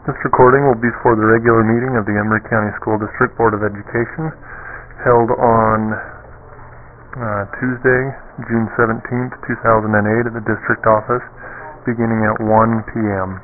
This recording will be for the regular meeting of the Emory County School District Board of Education held on Tuesday, June 17th, 2008 at the district office beginning at 1 p.m.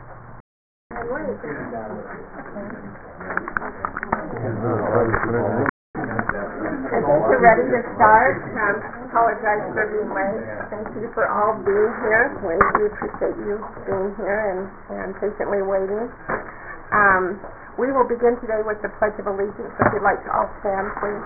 We're ready to start. Apologize for being late. Thank you for all being here. We appreciate you being here and patiently waiting. We will begin today with the Pledge of Allegiance. If you'd like to all stand, please.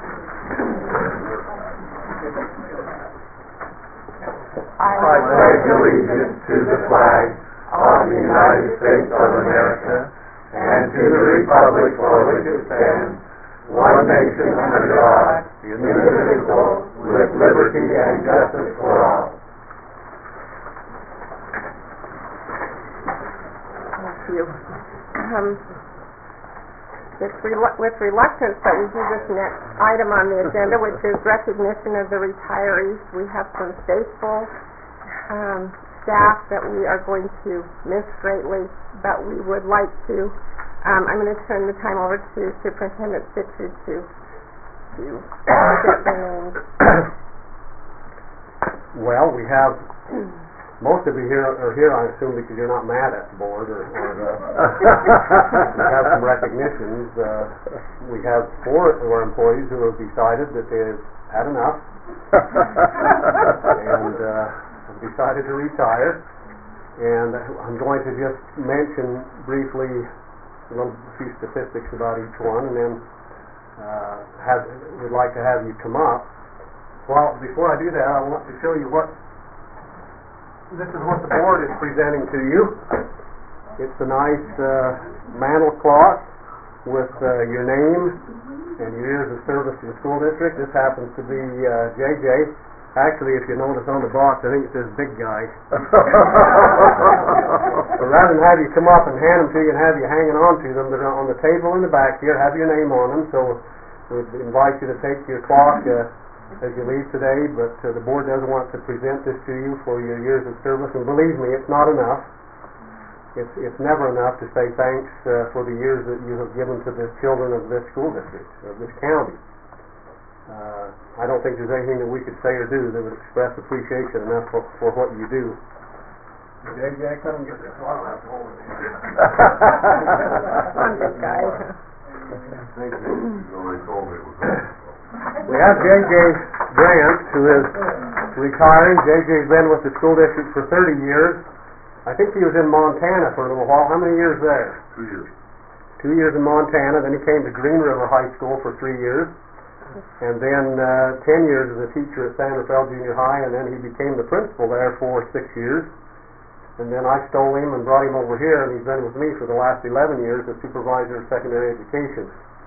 I pledge allegiance to the flag of the United States of America and to the republic for which it stands, one nation under God, indivisible, with liberty and justice for all. Thank you. It's with reluctance that we do this next item on the agenda, which is recognition of the retirees. We have some faithful staff that we are going to miss greatly, but we would like to. I'm going to turn the time over to Superintendent Stitcher to get the names. Well, we have most of you are here, I assume, because you're not mad at the board, or we have some recognitions. We have 4 of our employees who have decided that they've had enough and have decided to retire. And I'm going to just mention briefly a few statistics about each one, and then we'd like to have you come up. Well, before I do that, I want to show you this is what the board is presenting to you. It's a nice mantle cloth with your name and your years of service to the school district. This happens to be JJ. Actually, if you notice on the box, I think it says big guy. But rather than have you come up and hand them to you and have you hanging on to them, they're on the table in the back here, have your name on them. So we invite you to take your clock as you leave today, but the board does want to present this to you for your years of service, and believe me, it's not enough. It's never enough to say thanks for the years that you have given to the children of this school district, of this county. I don't think there's anything that we could say or do that would express appreciation enough for what you do. JJ, come and get this one. I'll have to hold it here. I'm this guy. Thank you. You only told me it was We have JJ Grant, who is retiring. JJ's been with the school district for 30 years. I think he was in Montana for a little while. How many years there? 2 years. 2 years in Montana. Then he came to Green River High School for 3 years. And then 10 years as a teacher at San Rafael Junior High, and then he became the principal there for 6 years. And then I stole him and brought him over here, and he's been with me for the last 11 years as supervisor of secondary education.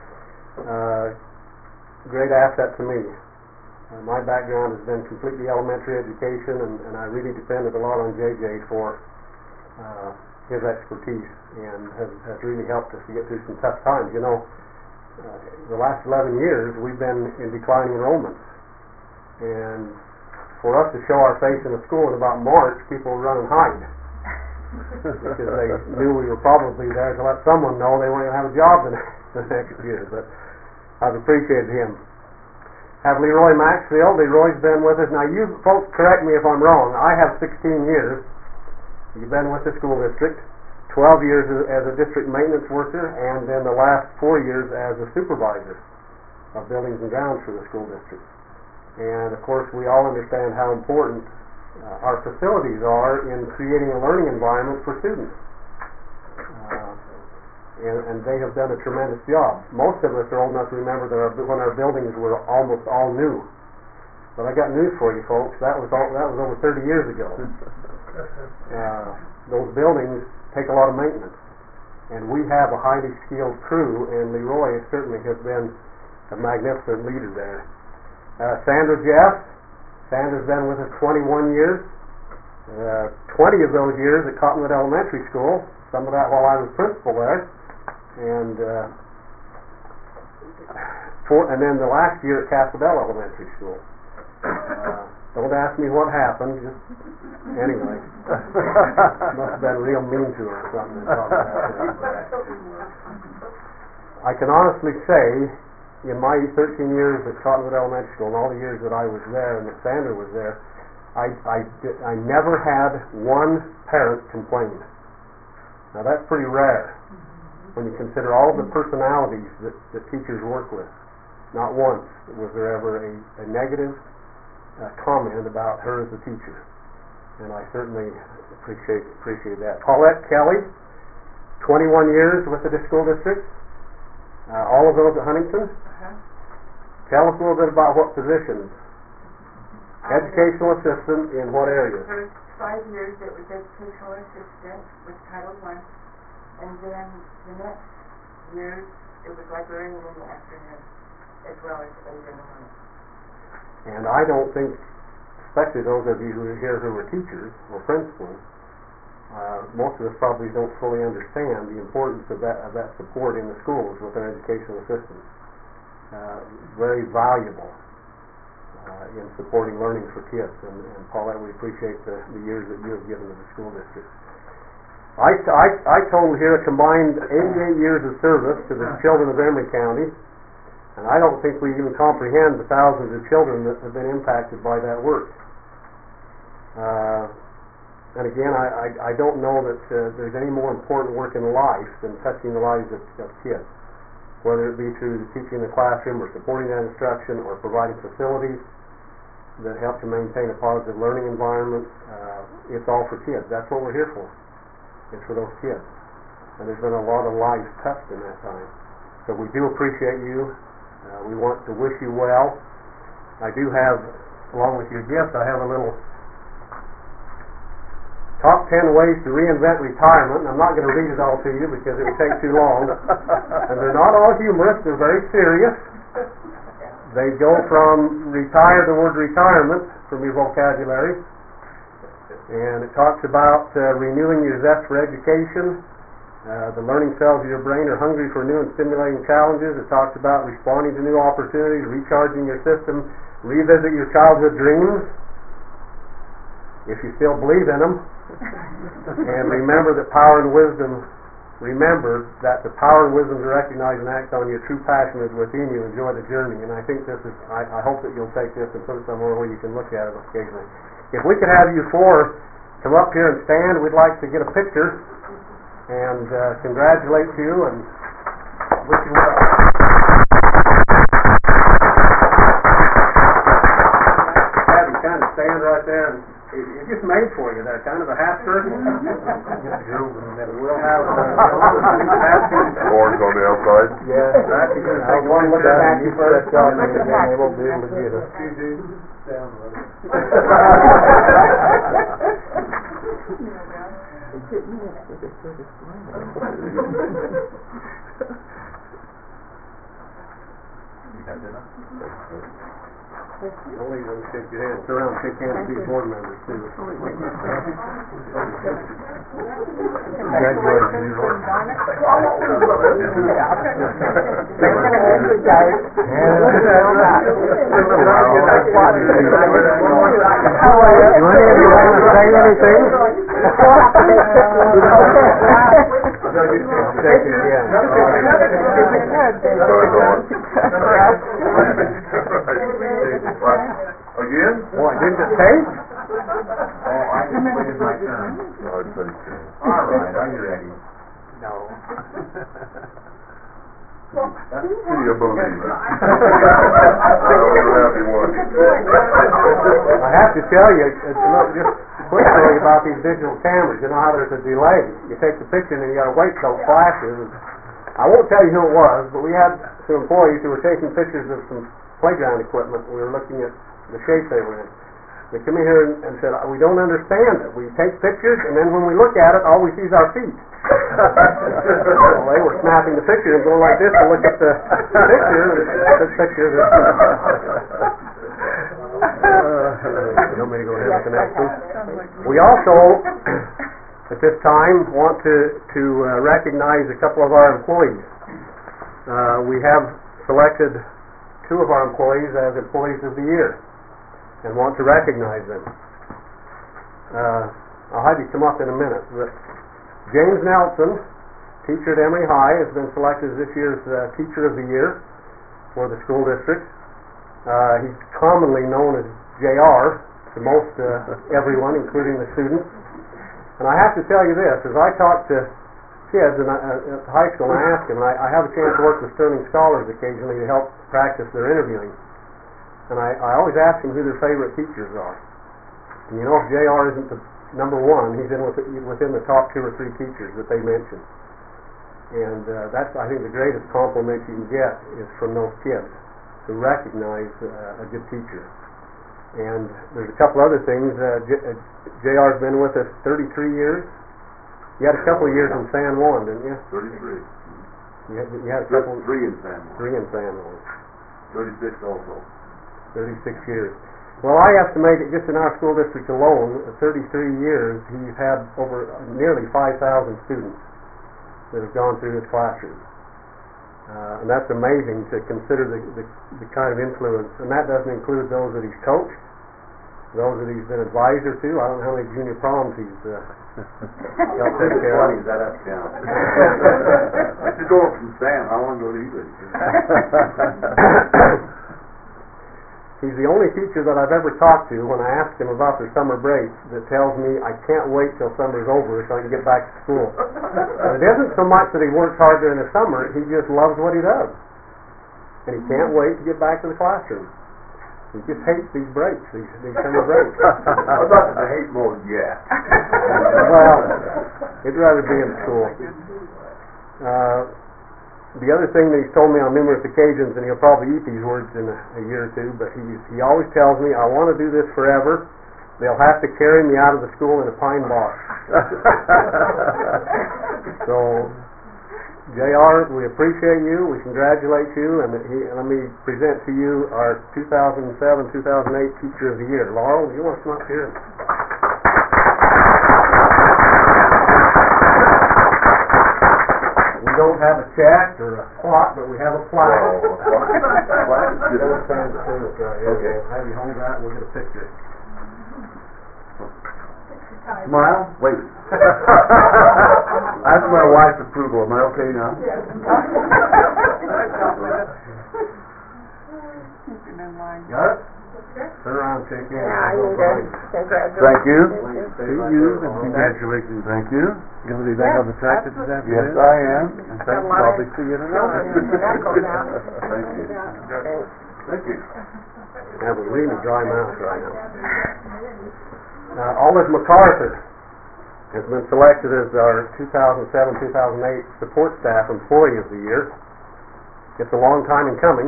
Great asset to me. My background has been completely elementary education, and I really depended a lot on JJ for his expertise, and has really helped us to get through some tough times. You know, the last 11 years we've been in declining enrollments, and for us to show our face in the school in about March, people would run and hide because they knew we were probably there to let someone know they weren't going to have a job the next year. But I've appreciated him. Have Leroy Maxfield. Leroy's been with us. Now, you folks correct me if I'm wrong. I have 16 years. You've been with the school district. 12 years as a district maintenance worker, and then the last 4 years as a supervisor of buildings and grounds for the school district. And of course, we all understand how important our facilities are in creating a learning environment for students. And they have done a tremendous job. Most of us are old enough to remember that when our buildings were almost all new. But I got news for you folks, that was over 30 years ago. Those buildings take a lot of maintenance, and we have a highly skilled crew, and Leroy certainly has been a magnificent leader there. Sandra Jeff. Sandra's been with us 21 years. 20 of those years at Cottonwood Elementary School, some of that while I was principal there, and then the last year at Castle Bell Elementary School. Don't ask me what happened, just, anyway. Must have been real mean to her or something. I can honestly say, in my 13 years at Cottonwood Elementary School, and all the years that I was there and that Sandra was there, I never had one parent complain. Now that's pretty rare when you consider all the personalities that teachers work with. Not once was there ever a negative comment about her as a teacher, and I certainly appreciate that. Paulette Kelly, 21 years with the school district, all of those at Huntington. Tell us a little bit about what positions. Educational assistant in what area? For 5 years it was educational assistant with Title I, and then the next years it was librarian in the afternoon, as well as aide in the morning. And I don't think, especially those of you who are here who are teachers or principals, most of us probably don't fully understand the importance of that support in the schools with our educational assistants. Very valuable in supporting learning for kids. And Paulette, we appreciate the years that you have given to the school district. I told here a combined 88 years of service to the children of Emery County. And I don't think we even comprehend the thousands of children that have been impacted by that work. And again, I don't know that there's any more important work in life than touching the lives of kids, whether it be through the teaching in the classroom or supporting that instruction or providing facilities that help to maintain a positive learning environment. It's all for kids. That's what we're here for. It's for those kids. And there's been a lot of lives touched in that time. So we do appreciate you. We want to wish you well. I do have, along with your gift, I have a little top 10 ways to reinvent retirement. And I'm not going to read it all to you because it would take too long. And they're not all humorous. They're very serious. They go from retire, the word retirement, from your vocabulary. And it talks about renewing your zest for education. The learning cells of your brain are hungry for new and stimulating challenges. It talks about responding to new opportunities, recharging your system, revisit your childhood dreams, if you still believe in them, and remember that the power and wisdom to recognize and act on your true passion is within you. Enjoy the journey. And I think this is, I hope that you'll take this and put it somewhere where you can look at it occasionally. If we could have you four come up here and stand, we'd like to get a picture and congratulate you and wish you well. Have you kind of stand right there, and it's just made for you there, kind of a half circle. We'll have Orange on the outside. yeah, exactly. I'll one look at you first, and then they will be able to get us. Don't leave them shake your hand. Turn around and shake hands with these board members too. Again? What, didn't it tape? Oh, I just waited my turn. No, it's okay. All right, are you ready? No. That's pretty unbelievable. Happy one. I have to tell you, just quickly about these digital cameras. You know how there's a delay. You take the picture and then you got to wait till it flashes. I won't tell you who it was, but we had some employees who were taking pictures of some playground equipment. We were looking at the shape they were in. They come in here and said, we don't understand it. We take pictures, and then when we look at it, all we see is our feet. Well, they were snapping the picture and going like this to look at the picture. And this picture is... you want me to go ahead with the next one? We also, at this time, want to recognize a couple of our employees. We have selected 2 of our employees as Employees of the Year. and want to recognize them. I'll have you come up in a minute. But James Nelson, teacher at Emory High, has been selected as this year's Teacher of the Year for the school district. He's commonly known as JR to most everyone, including the students. And I have to tell you this, as I talk to kids at high school, and I ask them, and I have a chance to work with Sterling Scholars occasionally to help practice their interviewing. And I always ask them who their favorite teachers are. And you know, if JR isn't the number one, he's within the top 2 or 3 teachers that they mention. And that's, I think, the greatest compliment you can get is from those kids, to recognize a good teacher. And there's a couple other things. JR's been with us 33 years. You had a couple of years in San Juan, didn't you? 33. You had a couple. 3 in San Juan. 3 in San Juan. 36 also. 36 years. Well, I estimate that just in our school district alone, 33 years, he's had over nearly 5,000 students that have gone through his classroom. And that's amazing to consider the kind of influence. And that doesn't include those that he's coached, those that he's been advisor to. I don't know how many junior proms he's helped take care of. That has to count. I should go up from Sam. How long ago did he live? He's the only teacher that I've ever talked to when I ask him about their summer breaks that tells me I can't wait till summer's over so I can get back to school. And it isn't so much that he works hard during the summer, he just loves what he does. And he can't wait to get back to the classroom. He just hates these breaks, these summer breaks. I'm not in the hate mode yet. Well, he'd rather be in school. The other thing that he's told me on numerous occasions, and he'll probably eat these words in a year or two, but he always tells me, I want to do this forever. They'll have to carry me out of the school in a pine box. So, JR, we appreciate you, we congratulate you, and let me present to you our 2007-2008 Teacher of the Year. Laurel, you want to come up here? We don't have a check or a plot, but we have a plaque. Okay. Have you hold that and we'll get a picture. Smile? Wait. I have my wife's approval. Am I okay now? Got it? Turn around and shake hands. Yeah, you did. Congratulations. Thank you. To you, and congratulations. Thank you. You going to be back on the track this afternoon? Yes, I am. And Got a thanks. lot of Probably see you tonight. Thank you. Thanks. Thank you. I have a really dry mouth right now. Olive MacArthur has been selected as our 2007-2008 Support Staff Employee of the Year. It's a long time in coming.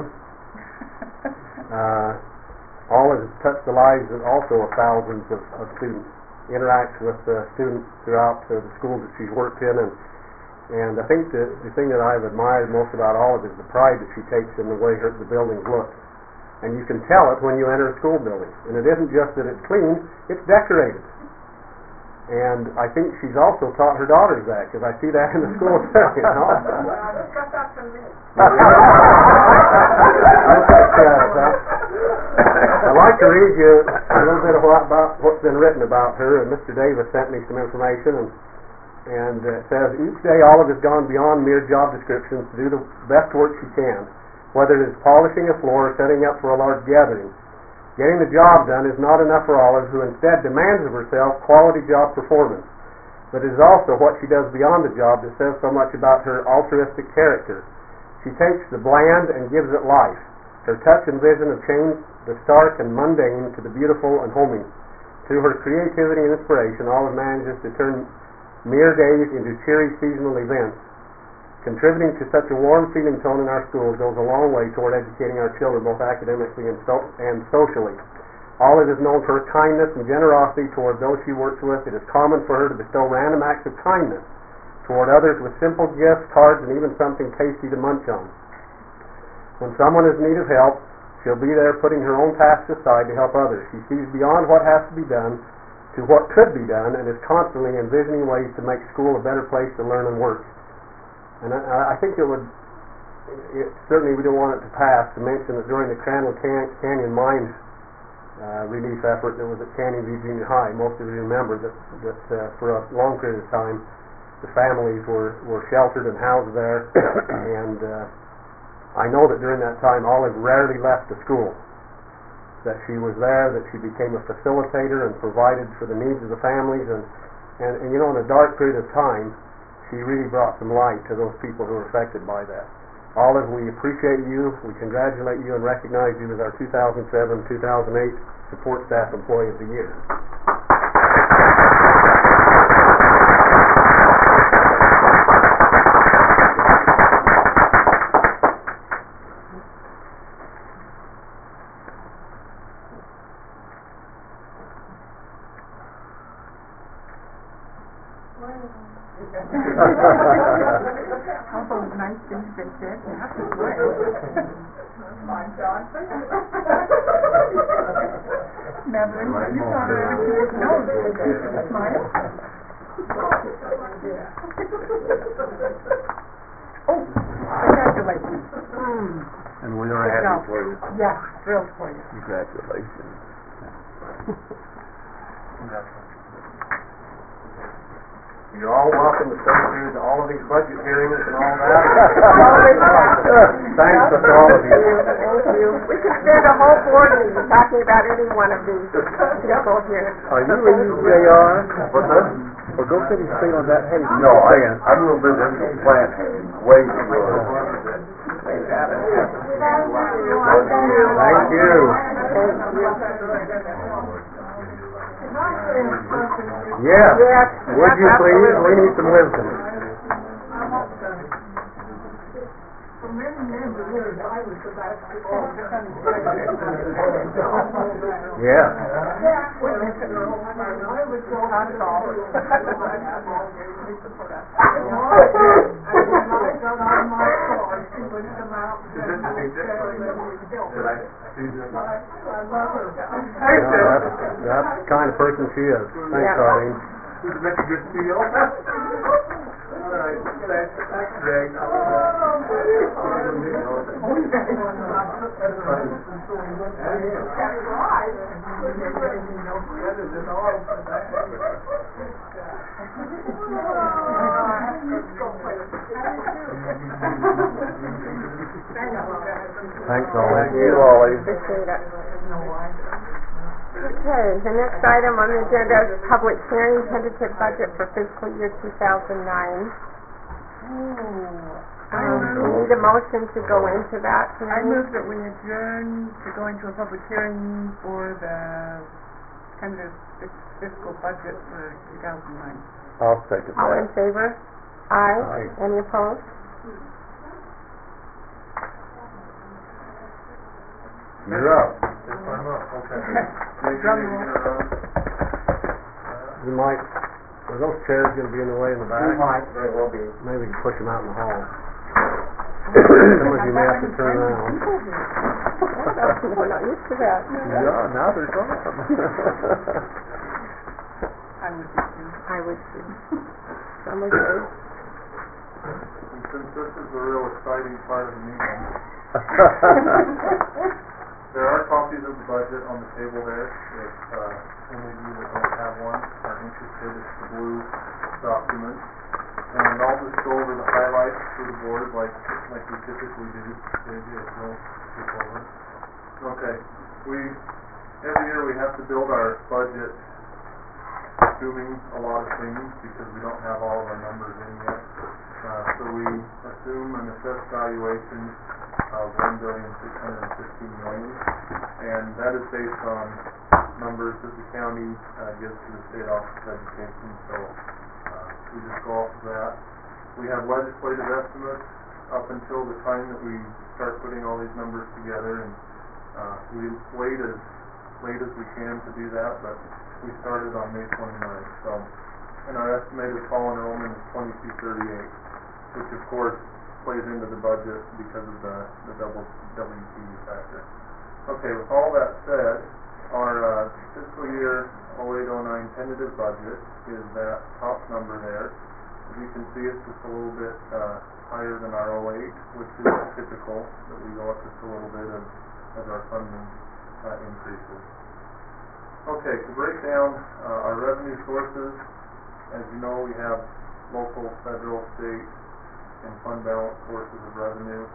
Olive has touched the lives of also of thousands of students, interacts with students throughout the schools that she's worked in, and I think the thing that I've admired most about Olive is the pride that she takes in the way the buildings look. And you can tell it when you enter a school building. And it isn't just that it's clean, it's decorated. And I think she's also taught her daughters that, because I see that in the school too, you know. I'd like to read you a little bit about what's been written about her, and Mr. Davis sent me some information, and it says, each day Olive has gone beyond mere job descriptions to do the best work she can, whether it is polishing a floor or setting up for a large gathering. Getting the job done is not enough for Olive, who instead demands of herself quality job performance, but it is also what she does beyond the job that says so much about her altruistic character. She takes the bland and gives it life. Her touch and vision have changed the stark and mundane to the beautiful and homey. Through her creativity and inspiration, Olive manages to turn mere days into cheery seasonal events. Contributing to such a warm feeling tone in our schools goes a long way toward educating our children both academically and socially. Olive is known for her kindness and generosity toward those she works with. It is common for her to bestow random acts of kindness toward others with simple gifts, cards, and even something tasty to munch on. When someone is in need of help, she'll be there putting her own tasks aside to help others. She sees beyond what has to be done to what could be done and is constantly envisioning ways to make school a better place to learn and work. And I think certainly we don't want it to pass to mention that during the Crandall Canyon Mine relief effort that was at Canyon View Junior High. Most of you remember that for a long period of time, the families were sheltered and housed there, and I know that during that time Olive rarely left the school, that she was there, that she became a facilitator and provided for the needs of the families, and you know, in a dark period of time, she really brought some light to those people who were affected by that. Olive, we appreciate you, we congratulate you and recognize you as our 2007-2008 Support Staff Employee of the Year. All those nice things they said, now to play. Fine, John. Madeline, you thought I was smile. Oh, congratulations. And we are happy for you. Yeah, thrilled for you. Congratulations. You're all welcome to stay through all of these budget hearings and all that. Thanks to all of you. Thank you. We could spend a whole board meeting talking about any one of these people here. Are you leaving, JR? What's that? Or go sit and stay on that hay. No, I'm going to visit the plant hay. Way to go. Thank you. Yes. Yes. Would you please? We need some wisdom. Yeah. That's the kind of person she is. Thanks, Arlene. Does it make a good feel? All right. Thanks, Greg. Thanks, Ollie. Thank you, Ollie. Appreciate it. Okay, the next item on the agenda is public hearing tentative budget for fiscal year 2009. We need a motion to go into that. I move that we adjourn to go into a public hearing for the tentative fiscal budget for 2009. I'll second All in that. favor? Aye. Aye. Any opposed? You're up. I'm up, okay. Drum roll. You might, are those chairs going to be in the way in the back? They will be. Maybe we can push them out in the hall. Some of you may have to turn around. We're not used to that. Yeah, now they're gone. I would be too. I would too. Some of you. And since this is the real exciting part of the meeting, there are copies of the budget on the table there. If any of you that don't have one are interested, it's the blue document. And I'll just go over the highlights for the board like we typically do. If you'll skip over. Okay. Every year we have to build our budget assuming a lot of things because we don't have all of our numbers in yet. So we assume an assessed valuation of $1,615,000,000, and that is based on numbers that the county gives to the State Office of Education. So we just go off of that. We have legislative estimates up until the time that we start putting all these numbers together, and we wait as late as we can to do that, but we started on May 29th. So, and our estimated fall enrollment is 2238, which of course plays into the budget because of the double WTU factor. Okay, with all that said, our fiscal year 08-09 tentative budget is that top number there. As you can see, it's just a little bit higher than our 08, which is typical that we go up just a little bit as our funding increases. Okay, to break down our revenue sources, as you know, we have local, federal, state, and fund balance sources of revenue.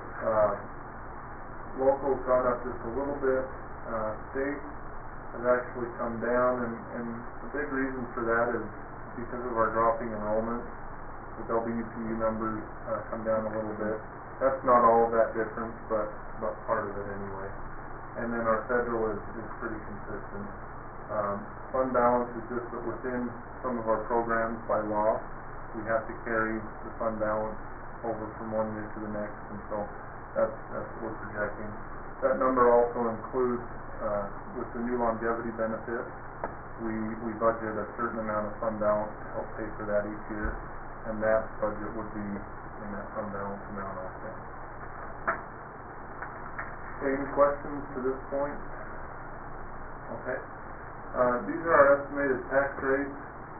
Local's gone up just a little bit. State has actually come down, and the big reason for that is because of our dropping enrollment. The WPU numbers come down a little bit. That's not all of that difference, but part of it anyway. And then our federal is pretty consistent. Fund balance is just that within some of our programs by law, we have to carry the fund balance over from one year to the next, and so that's what we're projecting. That number also includes, with the new longevity benefit, we budget a certain amount of fund balance to help pay for that each year, and that budget would be in that fund balance amount also. Okay, any questions to this point? Okay. These are our estimated tax rates.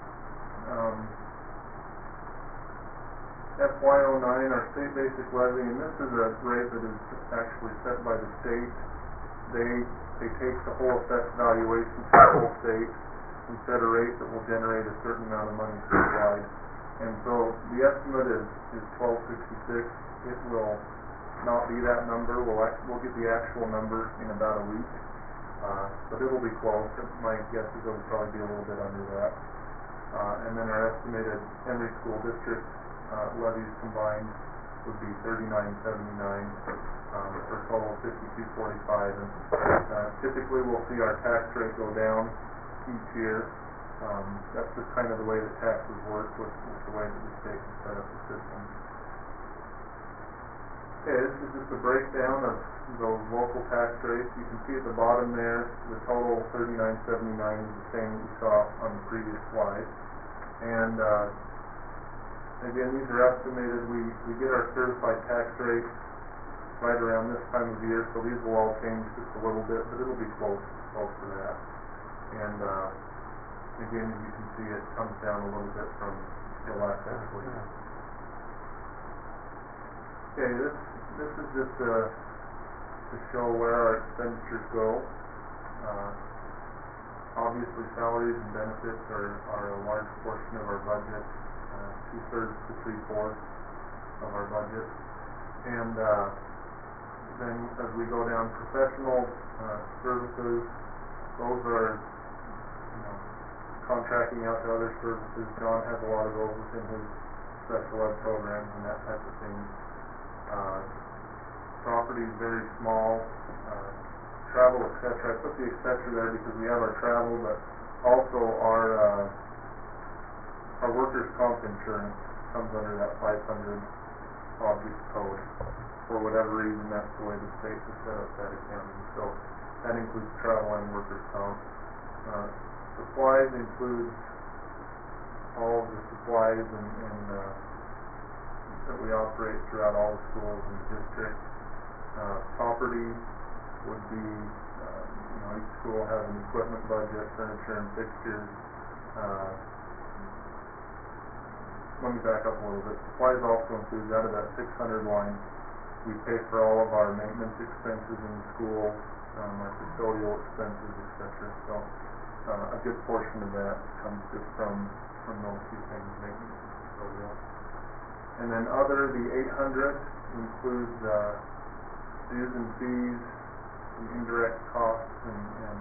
FY09, our state basic levy, and this is a rate that is actually set by the state. They take the whole assessed valuation for the whole state and set a rate that will generate a certain amount of money statewide. And so the estimate is $12.66. It will not be that number. We'll get the actual number in about a week, but it'll be close. My guess is it'll probably be a little bit under that. And then our estimated Henry School District levies combined would be $39.79 for a total of $52.45. And typically we'll see our tax rate go down each year. That's just kind of the way that taxes work with the way that the state has set up the system. Okay, this is just a breakdown of those local tax rates. You can see at the bottom there, the total $39.79 is the same that we saw on the previous slide. And again, these are estimated. We get our certified tax rates right around this time of year, so these will all change just a little bit, but it'll be close to that. And again, as you can see, it comes down a little bit from the last fiscal year. Okay, this is just to show where our expenditures go. Obviously, salaries and benefits are a large portion of our budget, 2/3 to 3/4 of our budget. And then as we go down, professional services, those are contracting out to other services. John has a lot of those within his special ed programs and that type of thing. Property is very small. Travel, etc. I put the etc. there because we have our travel, but also our workers' comp insurance comes under that 500 object code. For whatever reason, that's the way the state has set up that accounting. So that includes travel and workers' comp. Supplies includes all of the supplies and that we operate throughout all the schools in the district. Property would be, each school has an equipment budget, furniture and fixtures. Let me back up a little bit. Supplies also includes, out of that 600 line, we pay for all of our maintenance expenses in the school, our custodial expenses, etc. So a good portion of that comes just from those two things, maintenance and custodial. And then the 800 includes dues and fees, some indirect costs, and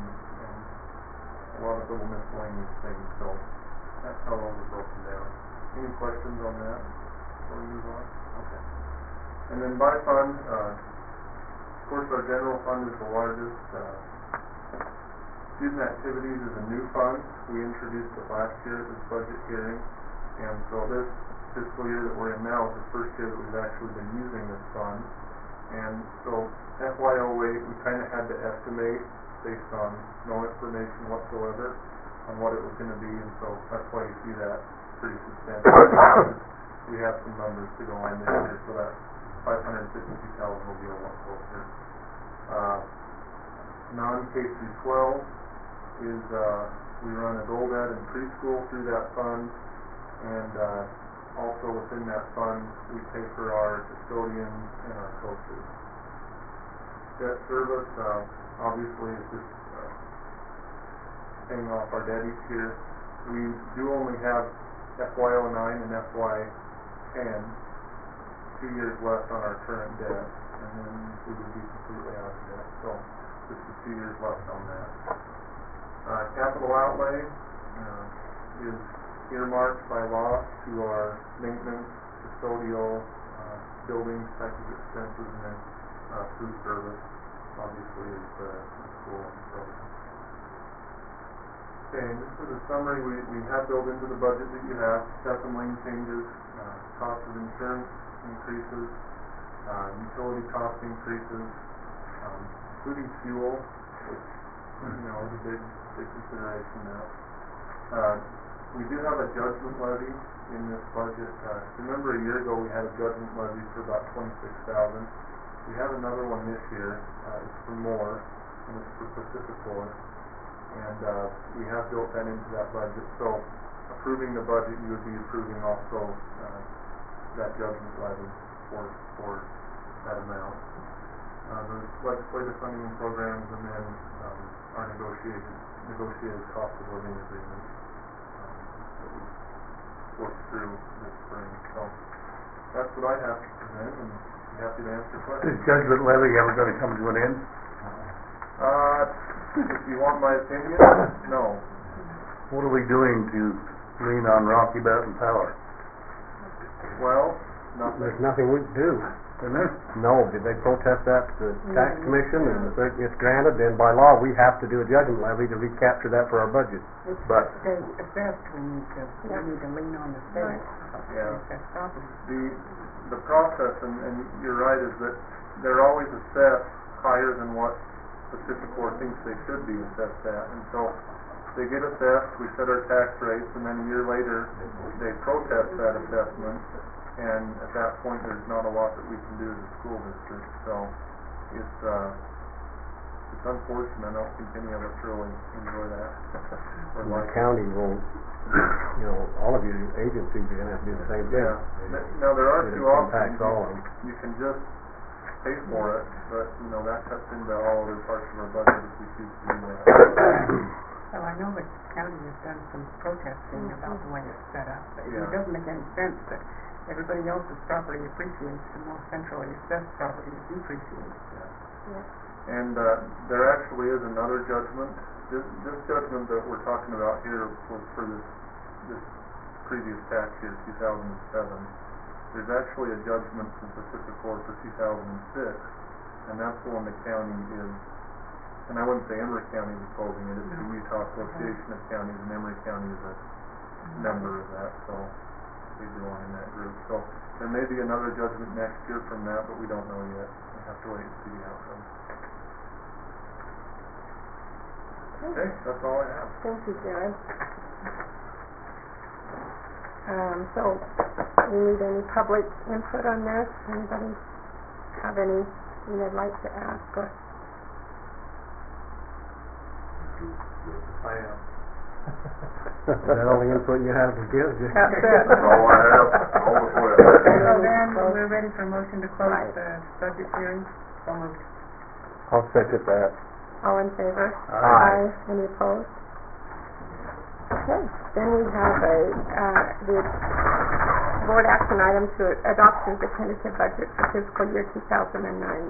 a lot of little miscellaneous things. So that's how those are broken down. Any questions on that before we move on? Okay. And then by fund, of course our general fund is the largest. Student activities is a new fund. We introduced it last year at this budget hearing, and so this fiscal year that we're in now is the first year that we've actually been using this fund. And so FY08 we kind of had to estimate based on no information whatsoever on what it was going to be, and so that's why you see that pretty substantial. We have some numbers to go on this year, so that 552,000 will be a lot closer. Non-K through 12 is we run adult ed and preschool through that fund, and also within that fund we pay for our custodians and our coaches. Debt service obviously is just paying off our debt each year. We do only have FY09 and FY10, 2 years left on our current debt, and then we would be completely out of debt. So just a 2 years left on that. Capital outlay is earmarked by law to our maintenance, custodial, buildings type of expenses, and then food service, obviously, is the school and so. Okay, and just as a summary, we have built into the budget that you have step and lane changes, cost of insurance increases, utility cost increases, including fuel, which, is a big consideration now. We do have a judgment levy in this budget. Remember a year ago we had a judgment levy for about $26,000. We have another one this year. It's for more, and it's for Pacificor. And we have built that into that budget. So approving the budget, you would be approving also that judgment levy for that amount. The legislative funding and programs, and then our negotiated cost of living agreement that we worked through this spring. So that's what I have to present, and I'm happy to answer questions. Is judgment levy ever going to come to an end? If you want my opinion, no. What are we doing to lean on Rocky Mountain Power? Well, nothing. There's nothing we can do. Isn't there? No, did they protest that to the tax commission, and if it's granted, then by law, we have to do a judgment levy to recapture that for our budget. But State assessed, we need to lean on the state. Yeah. Assess property. The process, and you're right, is that they're always assessed higher than what Pacificor thinks they should be assessed at. And so they get assessed, we set our tax rates, and then a year later they protest that assessment, and at that point there's not a lot that we can do as a school district. So it's unfortunate. I don't think any of us really enjoy that. Or the like it. county will, all of your agencies are gonna have to do the same thing. Yeah. Now there are It two options. impacts all of them. You can just pay for it, but that cuts into all other parts of our budget if we choose to do that. Well, I know the county has done some protesting about the way it's set up, but Yeah. it doesn't make any sense that everybody else's property appreciates and more centrally assessed property depreciates. And there actually is another judgment. This judgment that we're talking about here was for this previous tax year, 2007. There's actually a judgment from Pacificor for 2006, and that's the one the county is, and I wouldn't say Emory County is opposing it, it's the Utah Association of Counties, and Emory County is a member of that, so they belong in that group. So there may be another judgment next year from that, but we don't know yet. We have to wait and see the outcome. Okay, that's all I have. Thank you, Jared. So, we need any public input on this? Anybody have anything they'd like to ask? Or I am. Is that all the input you have to give? That's it. That's all I have. All before that. So then, we're ready for a motion to close the budget hearing. So moved. I'll second that. All in favor? Aye. Any opposed? Okay, then we have the board action item to adopt the tentative budget for fiscal year 2009.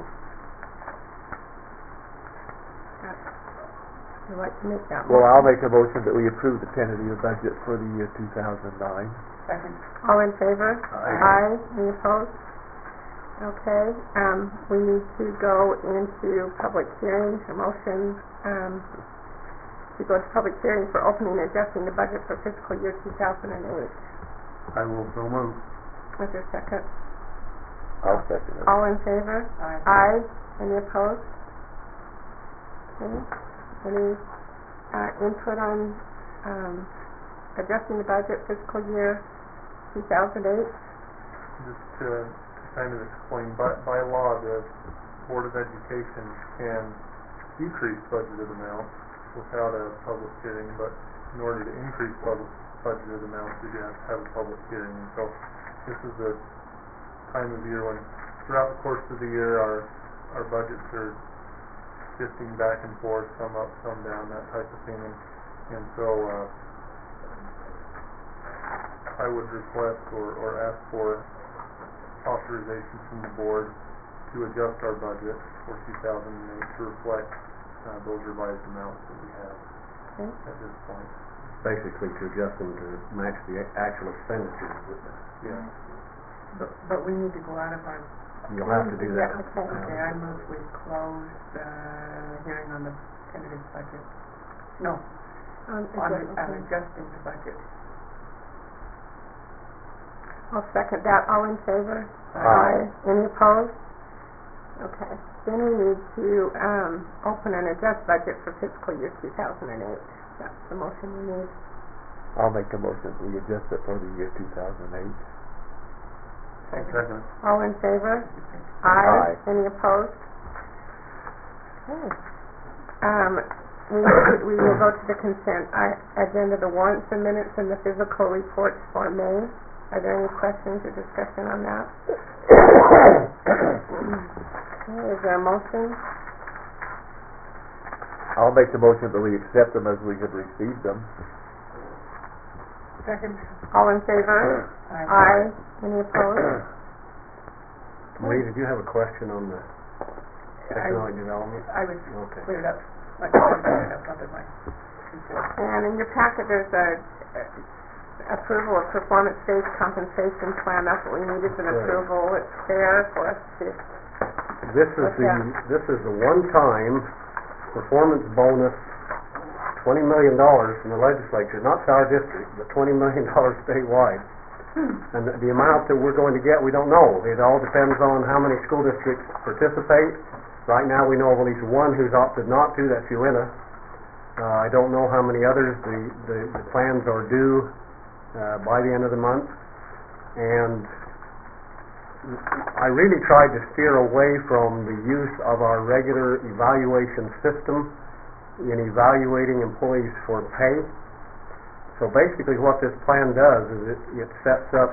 Would you like to make that Well, motion? I'll make a motion that we approve the tentative budget for the year 2009. Second. All in favor? Aye. Any opposed? Okay, we need to go into public hearing, a motion, to go to public hearing for opening and adjusting the budget for fiscal year 2008. I will so move. Was there a second? I'll second it. All in favor? Aye. Aye. Any opposed? Okay. Any input on adjusting the budget fiscal year 2008? Just to kind of explain, by law, the Board of Education can decrease budgeted amounts without a public hearing, but in order to increase budgeted amounts, you have to have a public hearing. And so this is the time of year when, throughout the course of the year, our budgets are shifting back and forth, some up, some down, that type of thing. And And so, I would request or ask for authorization from the board to adjust our budget for 2008 to reflect those revised amounts that we have Okay. at this point. Basically to adjust them to match the actual expenditures. Yeah. But we need to go out of our, You'll have to do that. Yeah, okay. okay, I move we close the hearing on the tentative budget. No, on adjusting the budget. I'll second that. All in favor? Aye. Any opposed? Okay. Then we need to open and adjust budget for fiscal year 2008. That's the motion we need. I'll make a motion, we adjust it for the year 2008. Second. All in favor? Aye. Any opposed? Okay. We will go to the consent agenda, the warrants and minutes, and the physical reports for May. Are there any questions or discussion on that? Okay, is there a motion? I'll make the motion that we accept them as we have received them. Second. All in favor? Aye. Any opposed? Marie, did you have a question on the economic development? I was Okay. cleared up, like, cleared up under my consent. And in your packet, there's a approval of performance-based compensation plan. That's what we need, is an Okay. approval. It's fair for us to, This is the one-time performance bonus, $20 million from the legislature, not to our district, but $20 million statewide. And the amount that we're going to get, we don't know. It all depends on how many school districts participate. Right now, we know of at least one who's opted not to, that's Uinta. I don't know how many others. The plans are due by the end of the month. And I really tried to steer away from the use of our regular evaluation system in evaluating employees for pay. So basically what this plan does is it sets up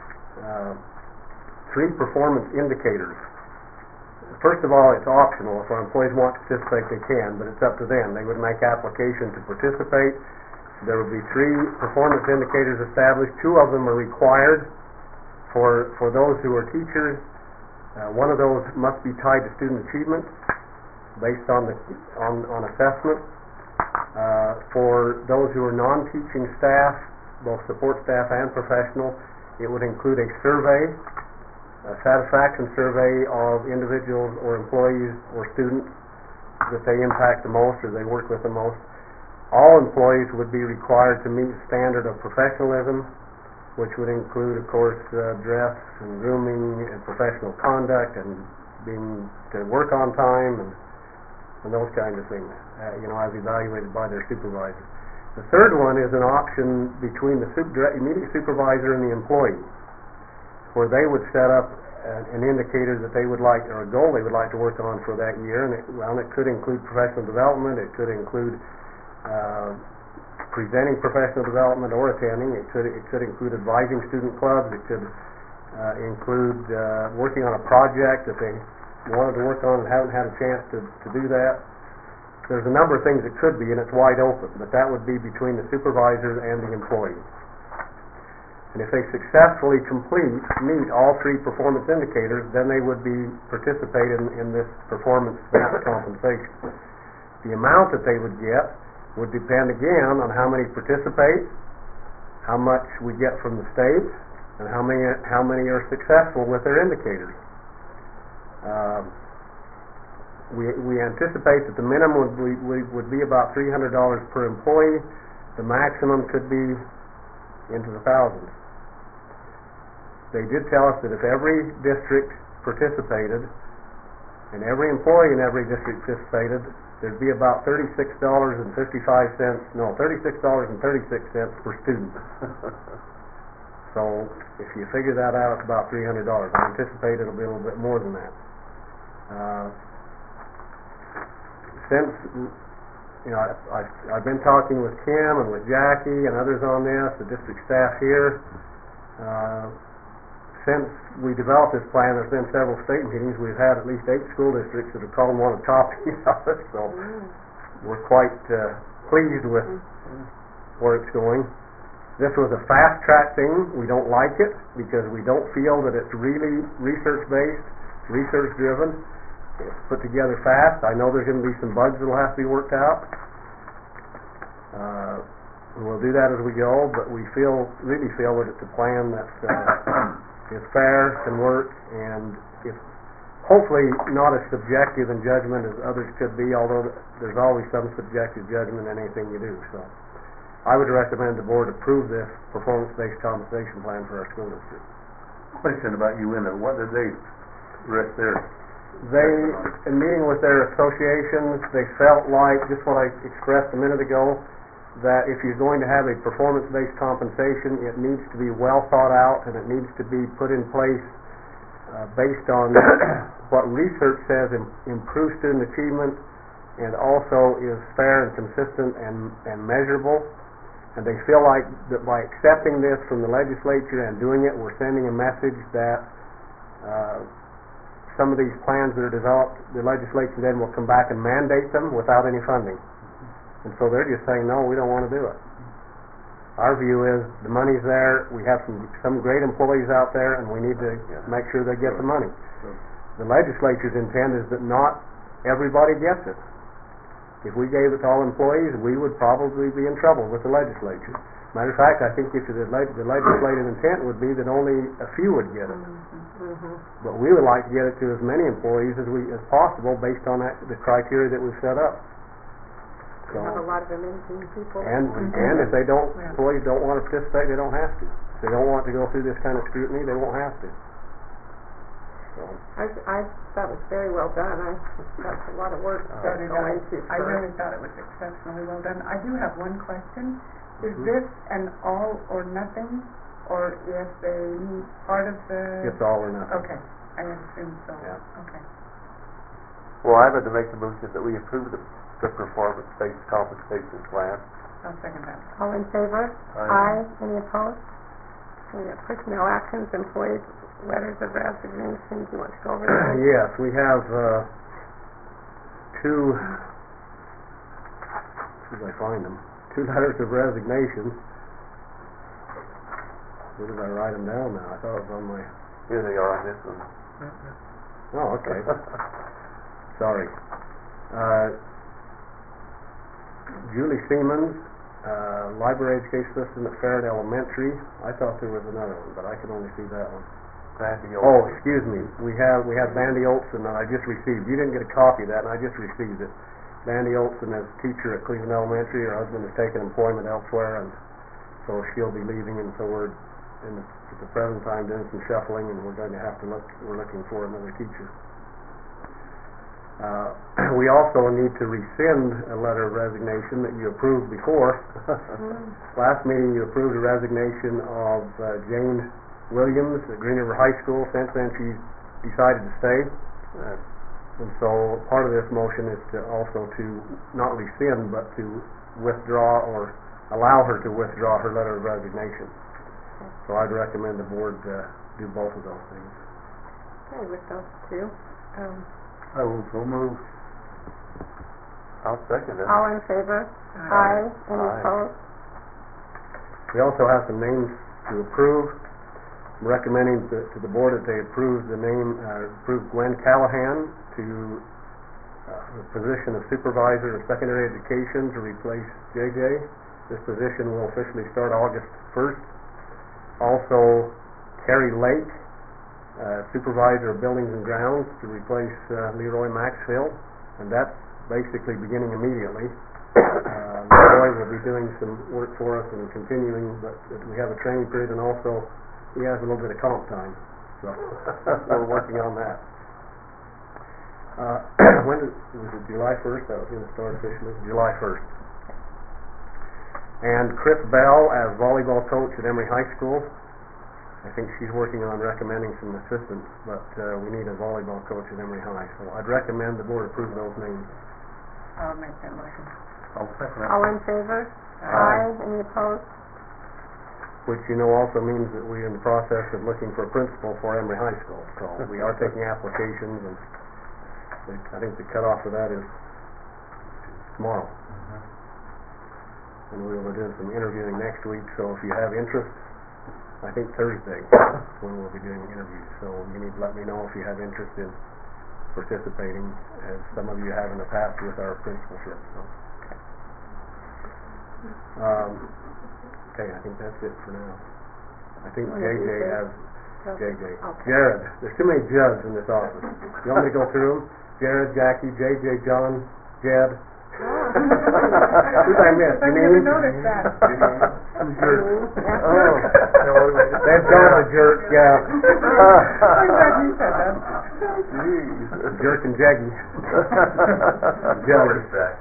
3 performance indicators. First of all, it's optional. If our employees want to participate, they can, but it's up to them. They would make application to participate. There will be 3 performance indicators established. 2 of them are required for those who are teachers. One of those must be tied to student achievement based on assessment. For those who are non-teaching staff, both support staff and professional, it would include a survey, a satisfaction survey of individuals or employees or students that they impact the most or they work with the most. All employees would be required to meet standard of professionalism, which would include, of course, dress and grooming and professional conduct and being to work on time and those kinds of things, as evaluated by their supervisor. The third one is an option between the immediate supervisor and the employee, where they would set up an indicator that they would like, or a goal they would like to work on for that year, and it could include professional development, it could include presenting professional development or attending, it could include advising student clubs, it could include working on a project that they wanted to work on and haven't had a chance to do that. There's a number of things it could be, and it's wide open, but that would be between the supervisors and the employee. And if they successfully meet all 3 performance indicators, then they would be participating in this performance-based compensation. The amount that they would get would depend again on how many participate, how much we get from the state, and how many are successful with their indicators. We anticipate that the minimum would be about $300 per employee. The maximum could be into the thousands. They did tell us that if every district participated and every employee in every district participated, there'd be about $36.36 per student. So if you figure that out, it's about $300. I anticipate it'll be a little bit more than that. Since I've been talking with Kim and with Jackie and others on this, the district staff here. Since we developed this plan, there's been several state meetings. We've had at least 8 school districts that have called and wanted copies of it. So we're quite pleased with where it's going. This was a fast-track thing. We don't like it because we don't feel that it's really research-based, research-driven. It's put together fast. I know there's going to be some bugs that will have to be worked out. We'll do that as we go, but we really feel that it's a plan that is fair, can work, and is hopefully not as subjective in judgment as others could be, although there's always some subjective judgment in anything you do. So I would recommend the board approve this performance-based compensation plan for our school district. Question about UNA, what did they rest there? They, in meeting with their associations, they felt like, just what I expressed a minute ago, that if you're going to have a performance-based compensation, it needs to be well thought out and it needs to be put in place based on what research says improves student achievement and also is fair and consistent and measurable. And they feel like that by accepting this from the legislature and doing it, we're sending a message that some of these plans that are developed, the legislature then will come back and mandate them without any funding. And so they're just saying, no, we don't want to do it. Our view is the money's there, we have some great employees out there, and we need to make sure they get the money. The legislature's intent is that not everybody gets it. If we gave it to all employees, we would probably be in trouble with the legislature. Matter of fact, I think if the legislative intent would be that only a few would get it. But we would like to get it to as many employees as possible based on the criteria that we've set up. We have a lot of amazing people. And if they don't, employees don't want to participate, they don't have to. If they don't want to go through this kind of scrutiny, they won't have to. So. I thought it was very well done. That's a lot of work to go into. I really thought it was exceptionally well done. I do have one question. Is this an all or nothing, or is a part of the... It's all or nothing. Okay, I assume so. Yeah. Okay. Well, I'd like to make the motion that we approve the performance-based compensation plan. I'll second that. All in favor? Aye. Any opposed? We have personnel actions, employees, letters of resignation. Do you want to go over that? Yes, we have two, where did I find them? 2 letters of resignation. Where did I write them down now? I thought it was on my... Here they are on this one. Oh, okay. Sorry. Julie Siemens, library education assistant at Farragut Elementary. I thought there was another one, but I could only see that one. Bandy Oh, Olson. excuse me. We have Bandy Olson, and I just received. You didn't get a copy of that, and I just received it. Bandy Olson is a teacher at Cleveland Elementary. Her husband has taken employment elsewhere, and so she'll be leaving. And so we're at the present time doing some shuffling, and we're going to have to look. We're looking for another teacher. We also need to rescind a letter of resignation that you approved before. Last meeting you approved a resignation of Jane Williams at Green River High School. Since then she's decided to stay. And so part of this motion is to also to not rescind but to withdraw or allow her to withdraw her letter of resignation. So I'd recommend the board do both of those things. Okay, with those two. I will so move. I'll second it. All in favor? Aye. Any Aye. opposed? We also have some names to approve. I'm recommending to the board that they approve Gwen Callahan to the position of supervisor of secondary education to replace JJ. This position will officially start August 1st. Also, Terry Lake, supervisor of buildings and grounds to replace Leroy Maxfield, and that's basically beginning immediately. Leroy will be doing some work for us and continuing, but we have a training period, and also he has a little bit of comp time, so we're working on that. Was it July 1st? That was going to start officially? July 1st. And Chris Bell as volleyball coach at Emory High School. I think she's working on recommending some assistants, but we need a volleyball coach at Emory High. So I'd recommend the board approve those names. I'll make that motion. I'll second it. All in favor? Aye. Any opposed? Which also means that we're in the process of looking for a principal for Emory High School. So we are taking applications, and I think the cutoff for that is tomorrow. and we will be doing some interviewing next week, so if you have interest, I think Thursday when we'll be doing interviews, so you need to let me know if you have interest in participating, as some of you have in the past with our principalship, so. Okay, I think that's it for now. I think JJ has, JJ. Okay. Jared, there's too many Juds in this office. You want me to go through them? Jared, Jackie, JJ, John, Jed. Who's I missed? I Janine? never noticed that. I'm jerk. Yeah. Oh. Then John's a jerk, yeah. I'm glad you said that. Jerk and Jaggy. Jelly.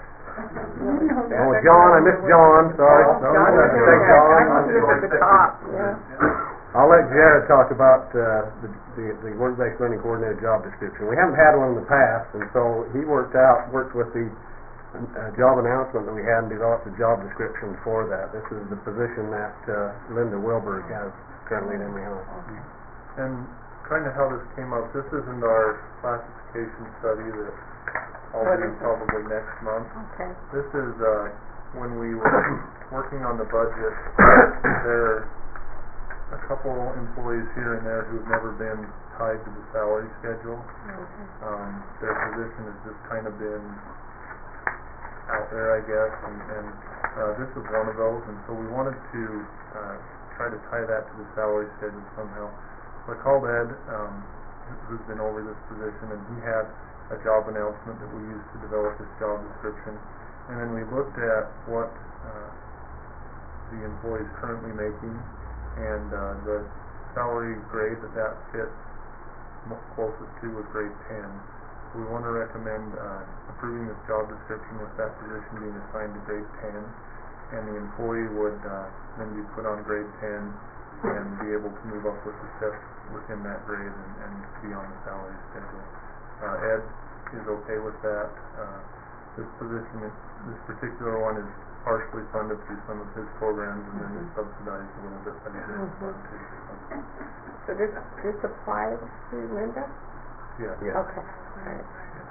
Oh, John, I missed John, sorry. John I was say at John. the top, yeah. I'll let Jared talk about the work-based learning coordinator job description. We haven't had one in the past, and so he worked with the job announcement that we had and developed a job description for that. This is the position that Linda Wilberg has currently at Emory High. And kind of how this came up, this isn't our classification study that I'll do probably next month. Okay. This is when we were working on the budget, there are a couple employees here and there who've never been tied to the salary schedule. Okay. Their position has just kind of been out there, I guess, and this is one of those, and so we wanted to try to tie that to the salary schedule somehow. So I called Ed, who's been over this position, and he had a job announcement that we used to develop this job description, and then we looked at what the employee is currently making, and the salary grade that fits closest to was grade 10. So we want to recommend approving this job description with that position being assigned to grade 10, and the employee would then be put on grade 10 and be able to move up with the steps within that grade and be on the salary schedule. Ed is okay with that. This position, this particular one is partially funded through some of his programs, and then it's subsidized a little bit by the general fund too. So this applies to Linda? Yeah. Okay, all right.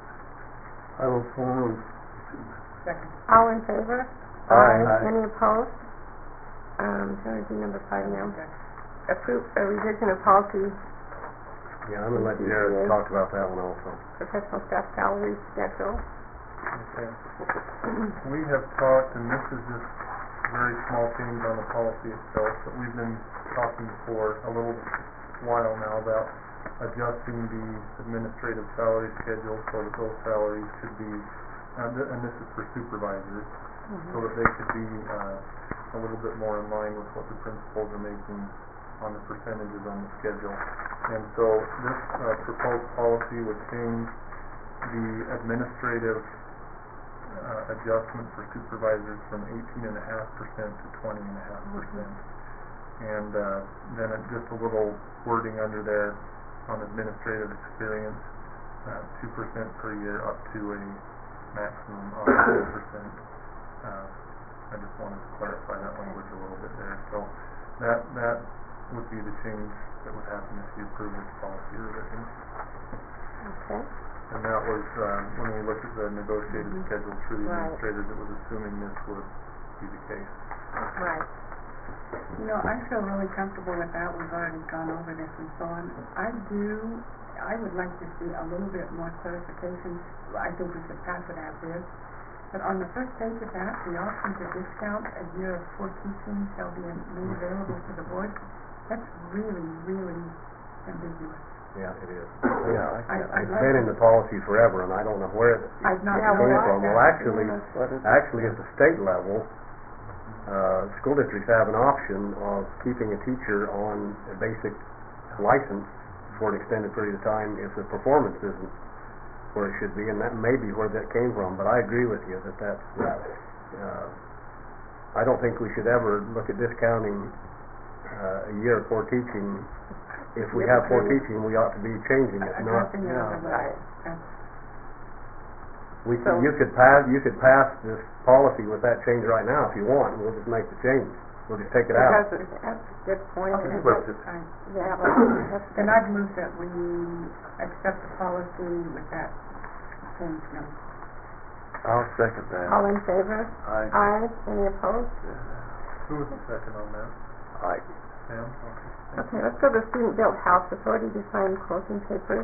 I will form. Second. All in favor? Aye. Any opposed? Going to do number 5 now. Approve a revision of policy, Yeah, I'm gonna let Jared talk about that one also. professional staff salary schedule. Okay. We have talked, and this is just very small change on the policy itself, but we've been talking for a little while now about adjusting the administrative salary schedule so that those salaries could be, and this is for supervisors, so that they could be a little bit more in line with what the principals are making on the percentages on the schedule. And so this proposed policy would change the administrative adjustment for supervisors from 18.5% to 20.5%. And then just a little wording under there on administrative experience, 2% per year up to a maximum of 4%. I just wanted to clarify that language a little bit there. So that would be the change that would happen if you approve this policy revision. Okay. And that was, when we looked at the negotiated schedule through the Right. administrators, it was assuming this would be the case. Right. You know, I feel really comfortable with that. We've already gone over this and so on. I would like to see a little bit more clarification. I think we should pass it as is. But on the first page of that, the option to discount a year for teaching shall be made available to the board. That's really, really ambiguous. Yeah, it is. Yeah, It's been in the policy forever, and I don't know where it I've not Yeah, came well, from. Well, actually at the state level, school districts have an option of keeping a teacher on a basic license for an extended period of time if the performance isn't where it should be, and that may be where that came from, but I agree with you that I don't think we should ever look at discounting a year for teaching. If we have poor teaching, we ought to be changing it, not. Addressing it on the Right. You could pass this policy with that change right now if you want, and we'll just make the change. We'll just take it out. That's a good point. Okay, But that's fine. Yeah, that's good. Then I'd move that we accept the policy with that change now. I'll second that. All in favor? Aye. Aye. Any opposed? Who was the second on that? Aye. Sam? Okay. Okay, let's go to Student Built House Authority to sign closing papers.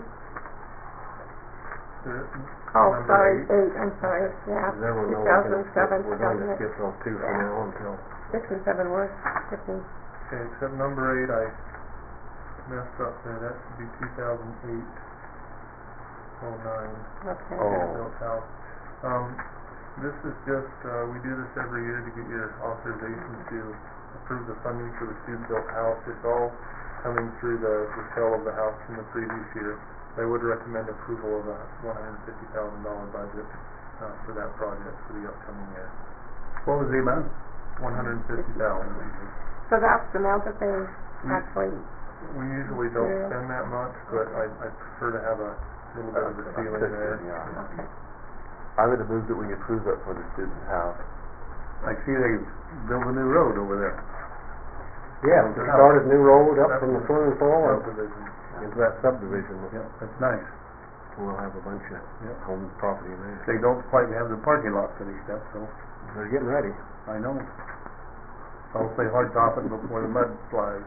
Oh, Number sorry, 8. I'm sorry, yeah, Does everyone know we're 2007, we're going to doesn't it? skip those two for Yeah. now until... 6 and 7 were skipping. Okay, except number 8, I messed up there. That should be 2008. 09. Okay. Oh. Built house. This is just, we do this every year to get your authorization to approve the funding for the student-built house. It's all coming through the sale of the house from the previous year. They would recommend approval of a $150,000 budget for that project for the upcoming year. What was the amount? $150,000. So that's the amount that they actually, We usually don't Yeah. spend that much, but I prefer to have a little bit of a ceiling there. okay. I would have moved that we approve it for the student house. I see they built a new road over there. Yeah, we started new road up from the swimming pool and Subdivision. into that subdivision. Yeah, that's nice. We'll have a bunch of Yep. home property in there. They don't quite have the parking lot finished up, so They're getting ready. I know. I'll say hard top it before the mud slides.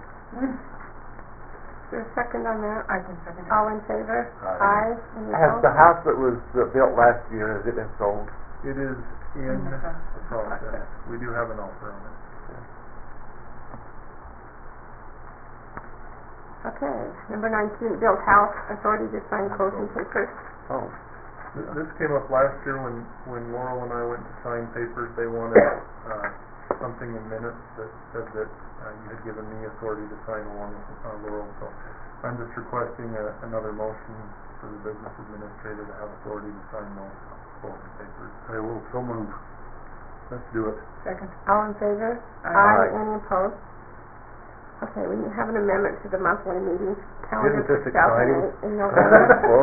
Is there a second on that? I can second it. All in favor? Aye. Any Has opposed? the house that was built last year, has it been sold? It is in In the process. the process. We do have an offer on it. Okay, number 9, Student Built House Authority to sign closing papers. Oh. This came up last year when Laurel and I went to sign papers. They wanted something in minutes that said that you had given me authority to sign along with Laurel. So I'm just requesting another motion for the business administrator to have authority to sign those closing papers. I will so move. Let's do it. Second. All in favor? Aye. Any opposed? Okay, we have an amendment to the monthly meeting calendar Isn't for this exciting? 2008 in November.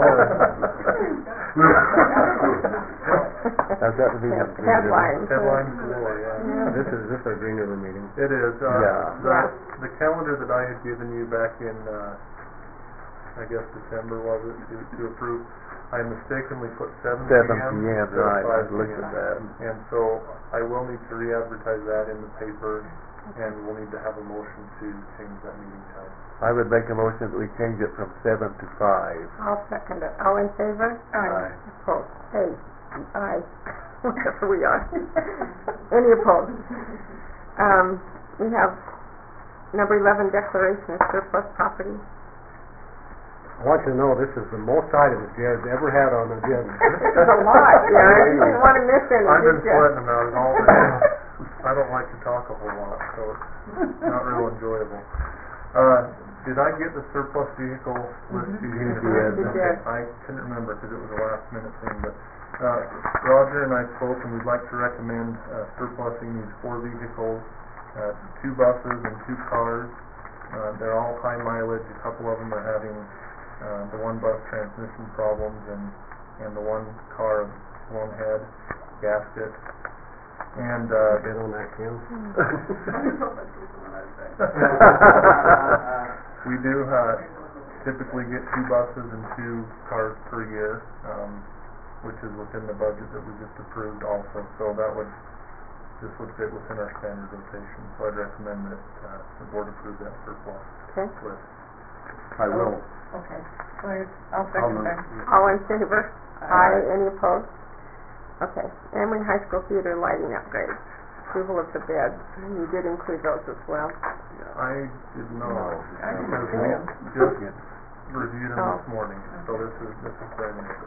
Has that to be with the... Headlines. Headlines today, yeah. Yeah. This is our Green River meeting. It is. Yeah. The calendar that I had given you back in, I guess December was it, to approve, I mistakenly put 7 7 p.m. p.m., instead of right, I 5 looked p.m. at that. And so I will need to re-advertise that in the paper, and we'll need to have a motion to change that meeting time. I would make a motion that we change it from 7 to 5. I'll second it. All in favor? Aye. Opposed? Hey, aye. Whatever we are. Any opposed? We have number 11, declaration of surplus property. I want you to know this is the most items Jed's ever had on the agenda. This is a lot, yeah. You didn't want to miss any, I've been did you? sweating about it all day. I don't like to talk a whole lot, so it's not real enjoyable. Did I get the surplus vehicle list to you? You did. You did. I couldn't remember because it was a last minute thing, but Roger and I spoke and we'd like to recommend surplusing these 4 vehicles, 2 buses and 2 cars. They're all high mileage. A couple of them are having the one bus transmission problems and the one car blown head gasket. And Get on that, Kim. we do typically get 2 buses and 2 cars per year, which is within the budget that we just approved also. So this would fit within our standard rotation. So I'd recommend that the board approve that surplus Okay. list. I will. Okay. So I'll second that. All in favor? Aye. Any opposed? Okay. Emory High School Theater lighting upgrades. Approval of the bids. And you did include those as well. I did not, I didn't because see we it. just reviewed them Oh. this morning. So this is brand new.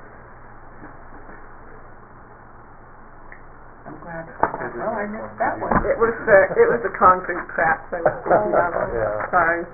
I'm glad. Oh, I missed that one. It was the concrete cracks I was thinking of. Yeah. Sorry.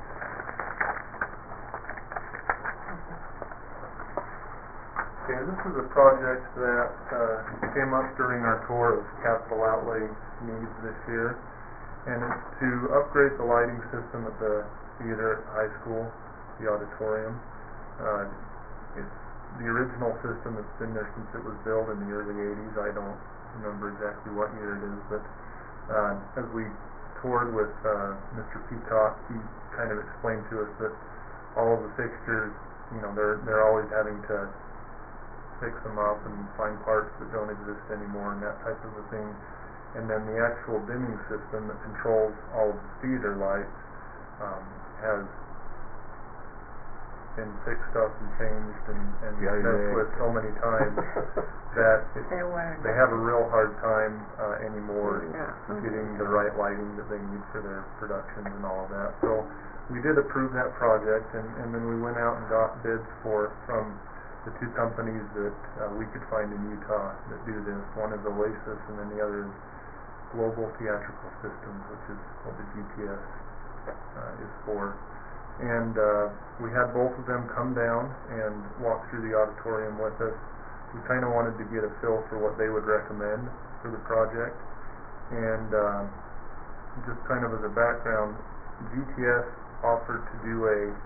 Okay, this is a project that came up during our tour of capital outlay needs this year, and it's to upgrade the lighting system at the theater at high school, the auditorium. It's the original system that's been there since it was built in the early 80s. I don't remember exactly what year it is, but as we toured with Mr. Peacock, he kind of explained to us that all of the fixtures, they're always having to fix them up and find parts that don't exist anymore and that type of a thing. And then the actual dimming system that controls all of the theater lights has been fixed up and changed and messed with so many times that they have a real hard time anymore getting the right lighting that they need for their productions and all of that. So we did approve that project, and then we went out and got bids from the two companies that we could find in Utah that do this. One is Oasis, and then the other is Global Theatrical Systems, which is what the GTS is for. And we had both of them come down and walk through the auditorium with us. We kind of wanted to get a feel for what they would recommend for the project. And just kind of as a background, GTS offered to do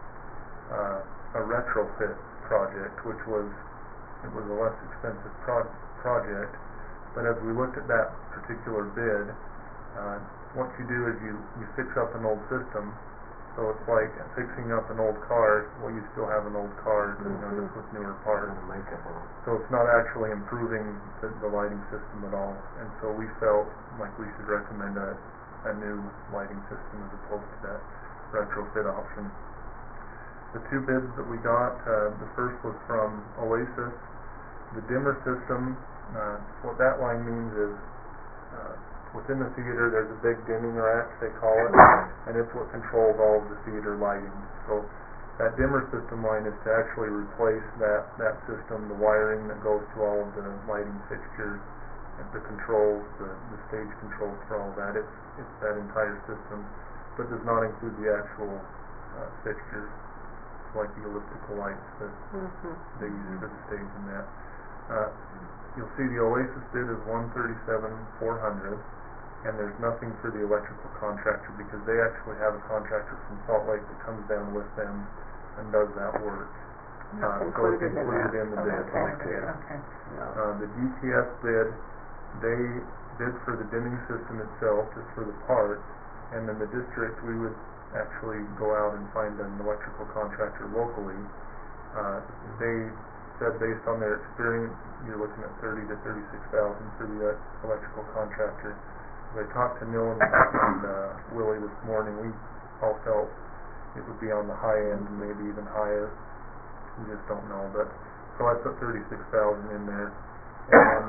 a retrofit project, which was a less expensive project. But as we looked at that particular bid, what you do is you fix up an old system. So it's like fixing up an old car. Well, you still have an old car, just with newer parts. So it's not actually improving the lighting system at all. And so we felt like we should recommend a new lighting system as opposed to that retrofit option. The two bids that we got, the first was from Oasis. The dimmer system, what that line means is within the theater there's a big dimming rack, they call it, and it's what controls all of the theater lighting. So that dimmer system line is to actually replace that system, the wiring that goes to all of the lighting fixtures, and the controls, the stage controls for all that. It's that entire system, but does not include the actual fixtures, like the elliptical lights that they use for the stage and that. You'll see the Oasis bid is $137,400, and there's nothing for the electrical contractor because they actually have a contractor from Salt Lake that comes down with them and does that work. So it's included in the bid. The GTS bid, they bid for the dimming system itself, just for the part, and then the district, we would actually go out and find an electrical contractor locally. They said based on their experience, you're looking at $30,000 to $36,000 for the electrical contractor. I talked to Neil and Willie this morning. We all felt it would be on the high end, maybe even higher. We just don't know. But so I put $36,000 in there, and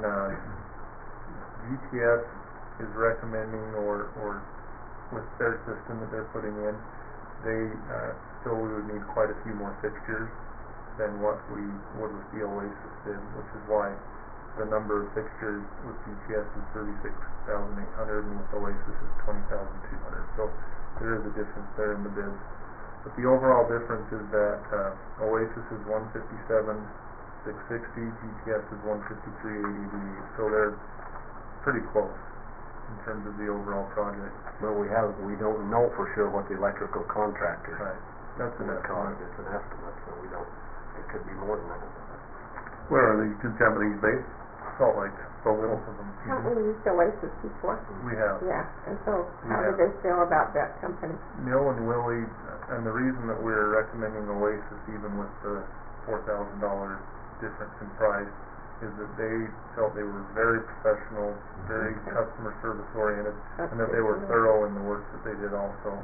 GTS is recommending, or with their system that they're putting in, they still we would need quite a few more fixtures than what we would with the Oasis bid, which is why the number of fixtures with GTS is 36,800 and with Oasis is 20,200. So there is a difference there in the bids. But the overall difference is that Oasis is $157,660, GTS is $153,888. So they're pretty close in terms of the overall project. But we don't know for sure what the electrical contractor. Right. That's an estimate. It's an estimate, so we don't. It could be more than that. Where are these two companies based? Salt Lake, both of them. Haven't we used Oasis before? We have. Yeah, and so how do they feel about that company? Neil and Willie, and the reason that we're recommending Oasis even with the $4,000 difference in price is that they felt they were very professional, very customer service oriented, and that they were thorough in the work that they did also.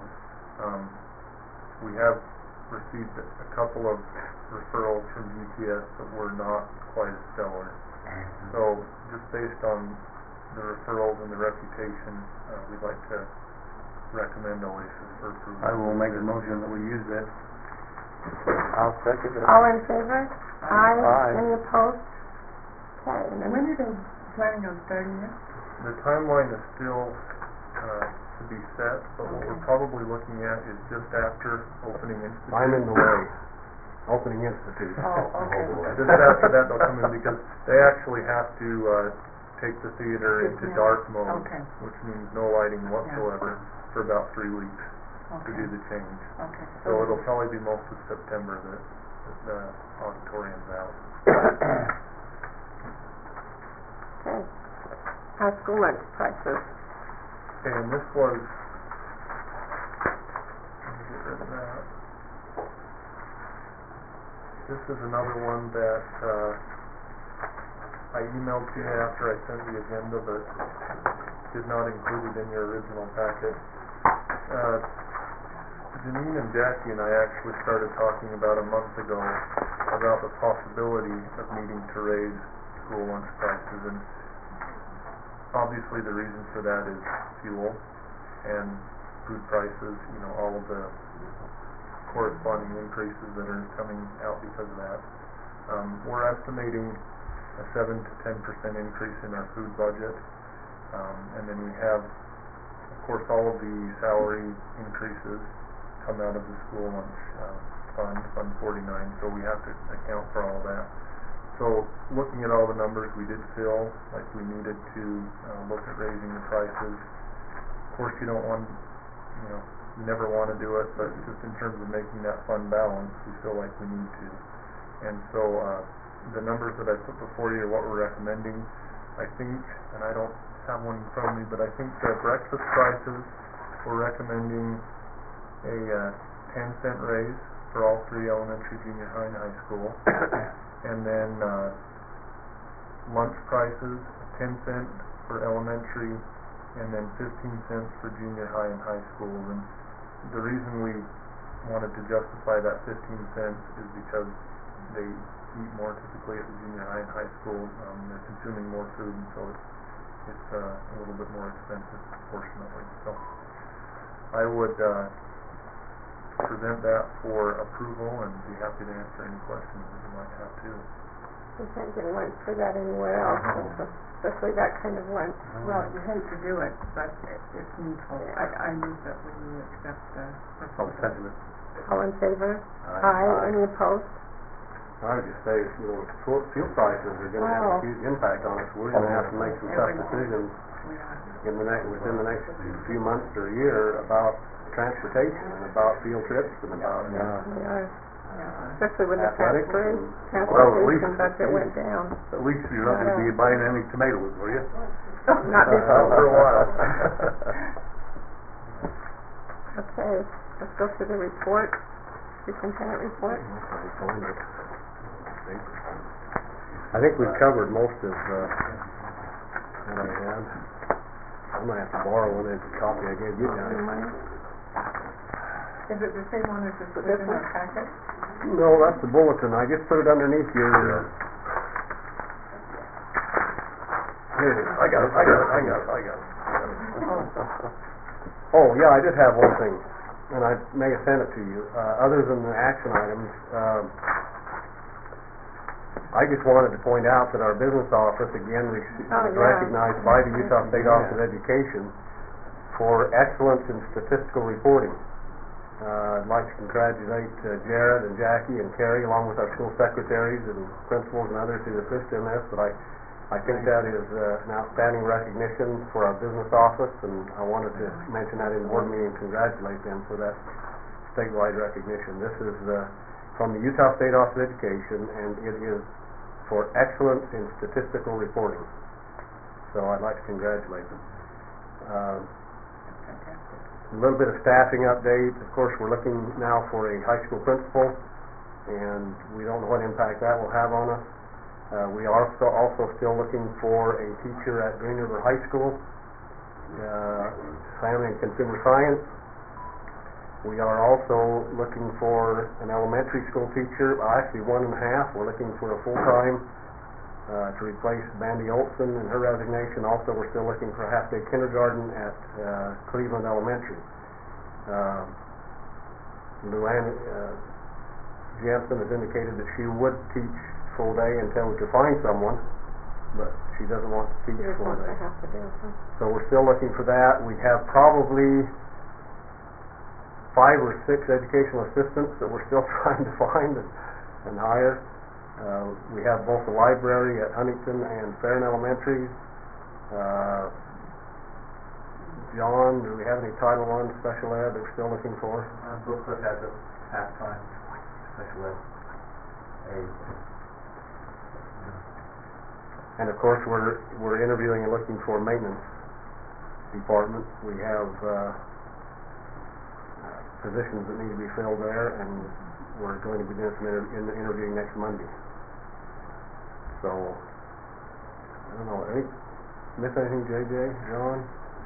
We have received a couple of referrals from GTS that were not quite as stellar. So just based on the referrals and the reputation, we'd like to recommend Oasis for approval. I will make a motion that we use that. I'll second it. All in favor? Aye. Aye. Any opposed? Okay, and then When are they planning on starting it? The timeline is still to be set, but what we're probably looking at is just after opening institute. I'm in the way. Opening institute. Oh, okay. Just after that they'll come in because they actually have to take the theater into dark mode, Okay. which means no lighting whatsoever for about 3 weeks to do the change. Okay. So it'll probably be most of September that the auditorium's out. Okay. School lunch prices. And this was, let me get rid of that. This is another one that I emailed to you after I sent the agenda, but did not include it in your original packet. Janine and Jackie and I actually started talking about a month ago about the possibility of needing to raise school lunch prices, and obviously the reason for that is fuel and food prices, you know, all of the corresponding increases that are coming out because of that. We're estimating a 7 to 10% increase in our food budget, and then we have, of course, all of the salary increases come out of the school lunch Fund 49, so we have to account for all that. So looking at all the numbers, we did feel like we needed to look at raising the prices. Of course, you don't want, you know, you never want to do it, but just in terms of making that fund balance, we feel like we need to. And so the numbers that I put before you are what we're recommending. I think, and I don't have one in front of me, but I think the breakfast prices, we're recommending a 10-cent raise for all three elementary, junior high, and high school. And then lunch prices, 10 cents for elementary, and then 15 cents for junior high and high schools. And the reason we wanted to justify that 15 cents is because they eat more typically at the junior high and high school. They're consuming more food, and so it's a little bit more expensive proportionately. So I would present that for approval and be happy to answer any questions that you might have too. We can't get lunch for that anywhere else, especially that kind of lunch. Well, you hate to do it, but it's needful. I move that we accept the I'll proposal. second it. All in favor? Aye. Any opposed? I would just say, you know, fuel prices are gonna have a huge impact on us. We're gonna have to make some tough decisions within the next few months or a year about transportation and about field trips and about, Yeah, especially when the athletics transportation budget went down. At least you're not gonna be buying any tomatoes, were you? Not before. For a while. Okay, let's go to the report, superintendent report. I think we've covered most of what I had. I'm gonna have to borrow one of the copy I gave you guys. Is it the same one as the in our packet? No, that's the bulletin. I just put it underneath your. Here it is. I got it. Oh, yeah, I did have one thing, and I may have sent it to you. Other than the action items, I just wanted to point out that our business office, again, was recognized by the Utah State Office of Education for excellence in statistical reporting. I'd like to congratulate Jared and Jackie and Carrie, along with our school secretaries and principals and others who assist in this, but I think that is an outstanding recognition for our business office, and I wanted to mention that in the board meeting and congratulate them for that statewide recognition. This is from the Utah State Office of Education, and it is for excellence in statistical reporting. So I'd like to congratulate them. A little bit of staffing update. Of course, we're looking now for a high school principal, and we don't know what impact that will have on us. We are also still looking for a teacher at Green River High School, family and consumer science. We are also looking for an elementary school teacher, actually 1.5. We're looking for a full-time to replace Bandy Olson in her resignation. Also, we're still looking for a half-day kindergarten at Cleveland Elementary. Luann Jensen has indicated that she would teach full day until we could find someone, but she doesn't want to teach full day. So we're still looking for that. We have probably 5 or 6 educational assistants that we're still trying to find and hire. We have both the library at Huntington and Farron Elementary. John, do we have any Title I special ed that we're still looking for? Brooklyn has a half-time special ed aide. And of course, we're interviewing and looking for maintenance department. We have positions that need to be filled there, and we're going to be doing some interviewing next Monday. So don't know, miss anything, JJ, John?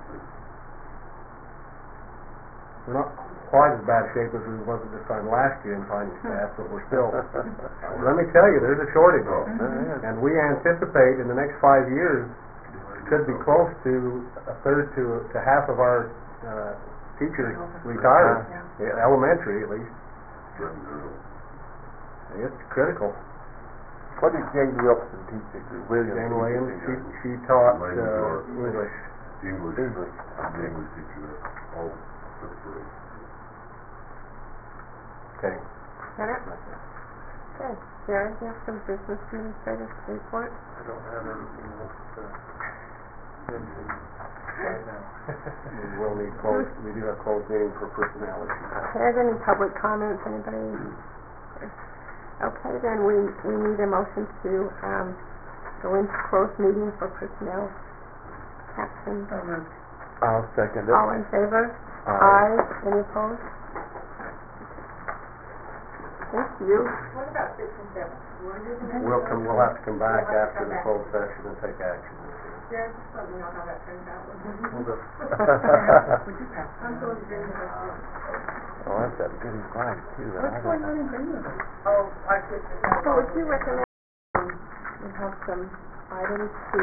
We're not quite as bad shape as we was at this time last year in finding staff, but we're still, let me tell you, there's a shortage. And we anticipate in the next 5 years, could be close to a third to half of our teachers retired, elementary at least. It's critical. What did Jane Wilson teach at Williams? Jane Williams, she taught English. English. I'm the English teacher there, all fifth grade. Okay. Got it? Okay. Jared, you have some business administrative report? I don't have anything else to mention right now. We will need closed, we do have closed meeting for personnel issues. Is any public comments, anybody? Okay, then we need a motion to go into closed meeting for personnel action. I'll second it. All in favor? Aye. Any opposed? Thank you. What about 6 and 7? We'll have to come back after the closed session and take action. Jared, just let me know how that turns out. We'll just I'm going to bring it up. Oh, that's that good advice too. What's going on in Greenwood? Oh, our sister. So would you recommend we have some items to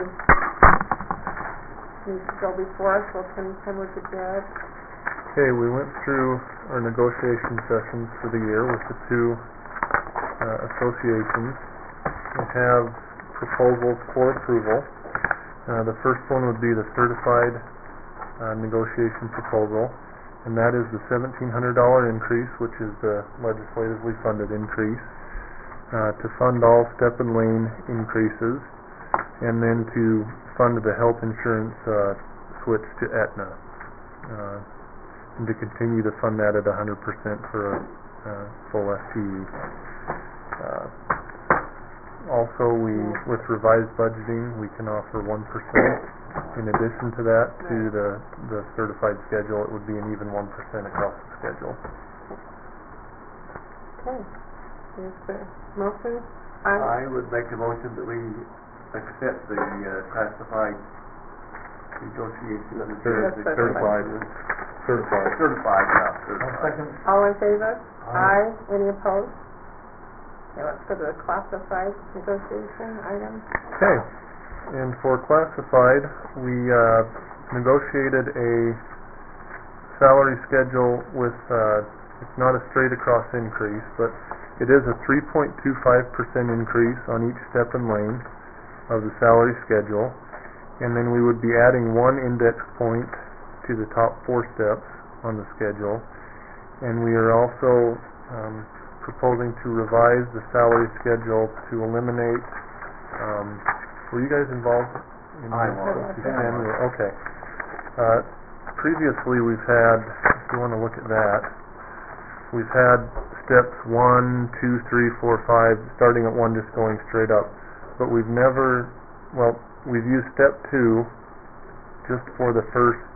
go before us, we'll spend time with the judge? Okay, we went through our negotiation sessions for the year with the two associations. We have proposals for approval. The first one would be the certified negotiation proposal, and that is the $1,700 increase, which is the legislatively funded increase, to fund all step and lane increases, and then to fund the health insurance switch to Aetna, and to continue to fund that at 100% for a full FTE. Also, with revised budgeting, we can offer 1%. In addition to that, to the certified schedule, it would be an even 1% across the schedule. Okay. Is there motion? I would make a motion that we accept the classified negotiation of the Certified. Certified, Second. All in favor? Aye. Any opposed? Okay, let's go to the classified negotiation item. Okay, and for classified, we negotiated a salary schedule with, it's not a straight across increase, but it is a 3.25% increase on each step and lane of the salary schedule, and then we would be adding 1 index point to the top 4 steps on the schedule, and we are also proposing to revise the salary schedule to eliminate, were you guys involved in I this? was. Okay. Previously we've had, if you want to look at that, we've had steps 1, 2, 3, 4, 5, starting at 1 just going straight up, but we've never, well, we've used step 2 just for the first,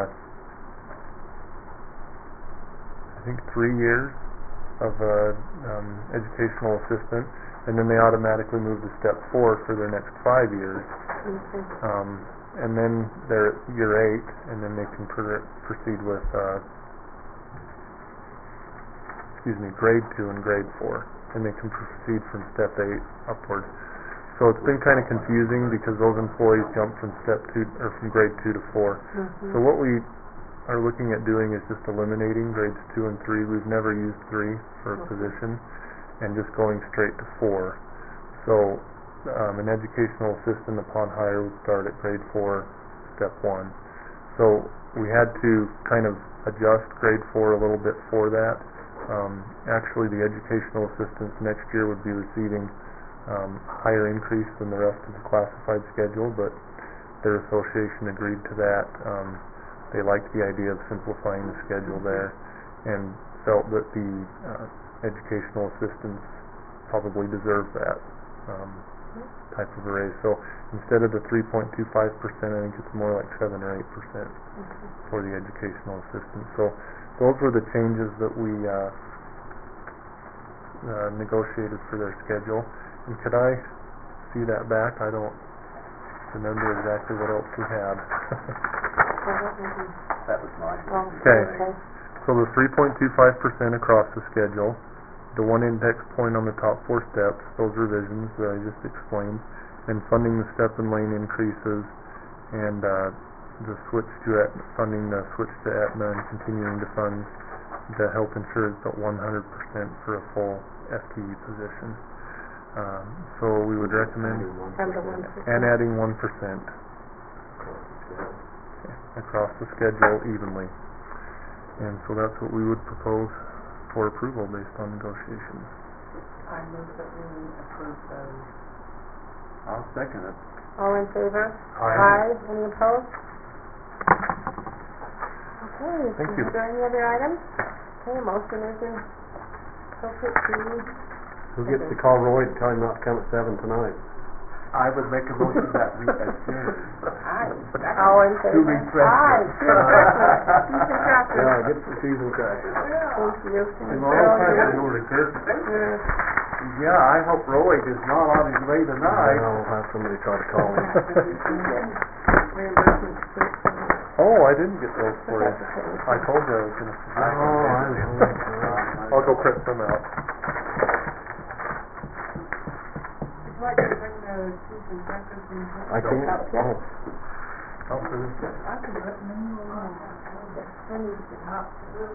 I think 3 years of educational assistant, and then they automatically move to step 4 for their next 5 years. Okay. And then they're at year 8, and then they can proceed with grade 2 and grade 4, and they can proceed from step 8 upward. So it's been kind of confusing because those employees jump from step 2 or from grade 2 to 4. So what we are looking at doing is just eliminating grades 2 and 3. We've never used 3 for a position, and just going straight to 4. So an educational assistant upon hire would start at grade 4, step 1. So we had to kind of adjust grade 4 a little bit for that. Actually, the educational assistants next year would be receiving higher increase than the rest of the classified schedule, but their association agreed to that. They liked the idea of simplifying the schedule there, and felt that the educational assistants probably deserve that type of a raise. So instead of the 3.25%, I think it's more like 7 or 8% for the educational assistants. So those were the changes that we negotiated for their schedule. And could I see that back? I don't remember exactly what else we had. That was mine. Okay. So the 3.25% across the schedule, the one index point on the top 4 steps, those revisions that I just explained, and funding the step and lane increases, and the switch to funding the switch to Aetna and continuing to fund the health insurance at 100% for a full FTE position. So we would recommend and adding 1% across the schedule evenly. And so that's what we would propose for approval based on negotiations. I move that we approve those. I'll second it. All in favor? Aye. Any opposed? Okay, Thank you. is there any other items? Okay, motion is in appropriate to... Who gets to call Roy to tell him not to come at 7 tonight? I would make a motion that we adjourn. Aye. All in favor? refreshment. Aye, to refreshment. Cheese and crackers. Yeah, get some cheese and crackers. Thank you. Tomorrow, I go to Christmas. Yeah, I hope Roy is not on his way tonight. I'll have somebody try to call him. Oh, I didn't get those for you. I told you I was going to. I'll go print them out. Would you like to bring the cheese and crackers and... I can't. Oh. I can let them know. I need to get hot.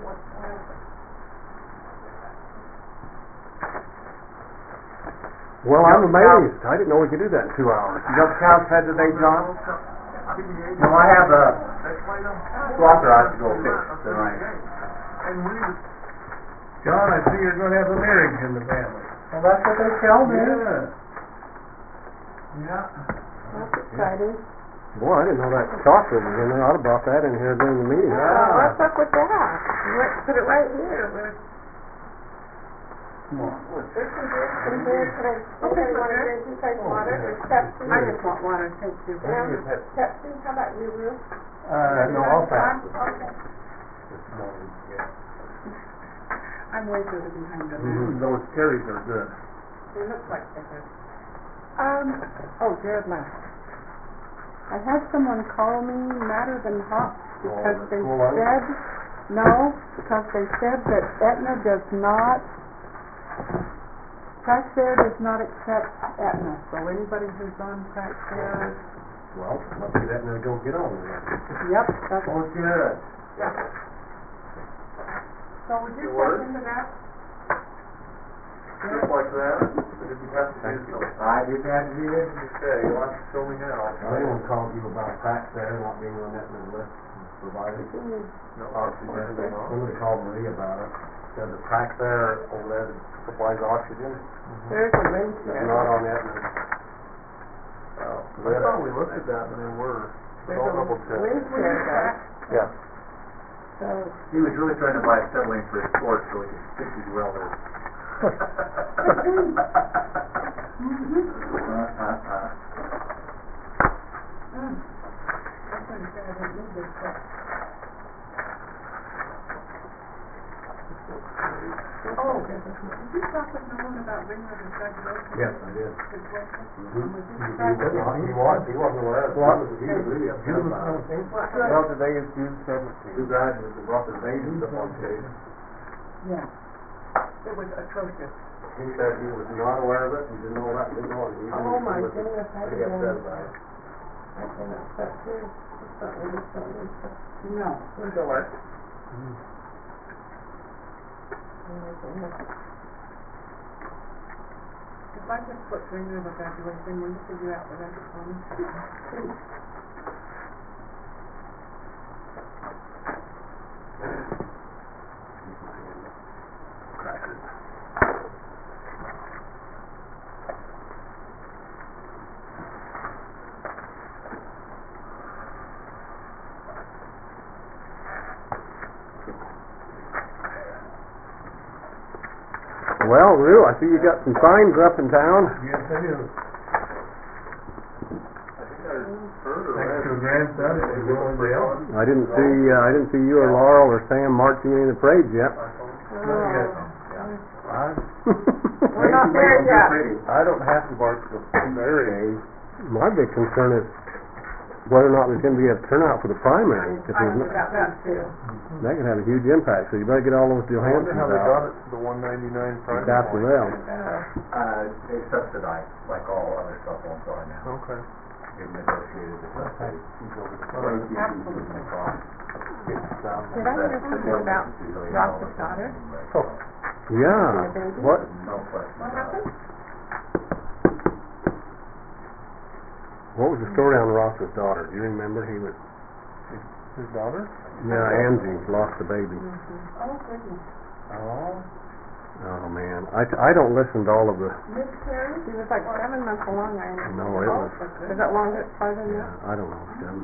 Well, I'm amazed. I didn't know we could do that in 2 hours. You got the cow fed today, John? No, I have a slaughter I have to go fix tonight. John, I see you're gonna have a marriage in the family. Well, that's what they tell me. Yeah. That's exciting. Boy, I didn't know that chocolate was in there. I'd have brought that in here during the meeting. What's up with that? Put it right here. Come on. There's some beer, anybody want to drink some type of water? There's Pepsi. I just want water, thank you. Pepsi, how about you, Ruth? No, I'll pass it. Okay. I'm way further behind them. Those cherries are good. They look like they're good. Oh, Jared left. I had someone call me madder than hot because the they school lunch? said, no, because they said that Aetna does not, Praxair does not accept Aetna. So anybody who's on Praxair, Well, must be that and go get on with it. yep, that's, Oh, good. so would you check into that? Just like that. Did you have to do something? I didn't have to do anything to say. You'll have to show me now. Anyone called you about tax there not being on that list provided? No, obviously, not. Somebody called Marie about it. Said the tax there over there that supplies oxygen There's a link is here. not on that list. Oh, I thought we looked at that and they were. There's I'll a double check. link here, guys. Yeah. So, He was really trying to buy a settling for his sports so he could stick his welders. That's what I said, I didn't need this, but. Oh, did you talk with Nolan about bringing her to graduation? Yes, I did. Situation? He wasn't aware of it. He was really upset about it. Well, today is June 17th. Two guys that brought their babies up on stage. Yeah. It was atrocious. He said he was not aware of it, he didn't know that, didn't know it. He oh my was goodness, I pretty didn't upset know. about it. I cannot stop here. It's not really something. No. Oh my goodness. If I just put her into the graduation, will you figure out the rest for me? Well, Lou, I see you got some signs up in town. Yes, I do. Extra grandson, is going down. I didn't see you or Laurel or Sam marching in the parade yet. We're not there yet. I don't have to bark the very. My big concern is whether or not there's gonna be a turnout for the primary, if I there's wonder about that too. that could have a huge impact, so you better get all those I wonder Johanssons how they got out. it to the 199 price That's for point. them. It's subsidized, like all other cell phones are now. Okay. They've negotiated the subsidy. Absolutely. Did I hear something about Ross's daughter? Yeah, what, No question What about it. happened? what was the story on Ross's daughter? Do you remember? He was, His daughter? yeah, Angie lost the baby. Oh, goodness. Oh. Oh, man, I don't listen to all of the, Miscarriage? She was like 7 months along, I know. no, it was, Is it longer, farther than yeah, that? I don't know, Jim.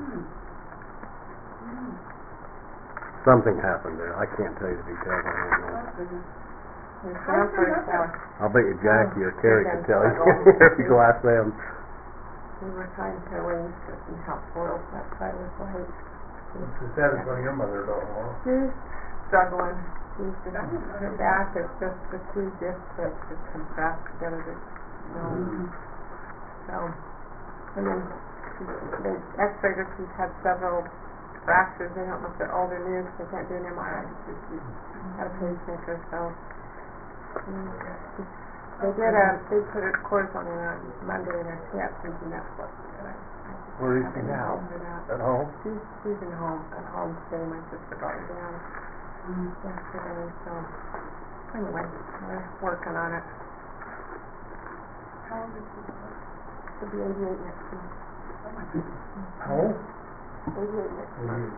Something happened there, I can't tell you the details, I don't know. Oh, goodness. It sounds very sad. I'll bet you Jackie or Carrie could tell you, if you go ask them. We were trying to arrange for some help for us, that's why it was late. It's as sad as when your mother got lost. She's struggling. She's just, her back is just the two discs that just compressed together to, so, and then they x-rayed her, she's had several fractures, they don't know if they're old or new, because they can't do an MRI, because she's had a pacemaker, so. They put her cortisone in on Monday and her hip, and that's what. Where is she now? At home? She's at home today, my sister brought her down yesterday, so, anyway, we're working on it. How old is she? She'll be 88 next month. How old? 88 next month.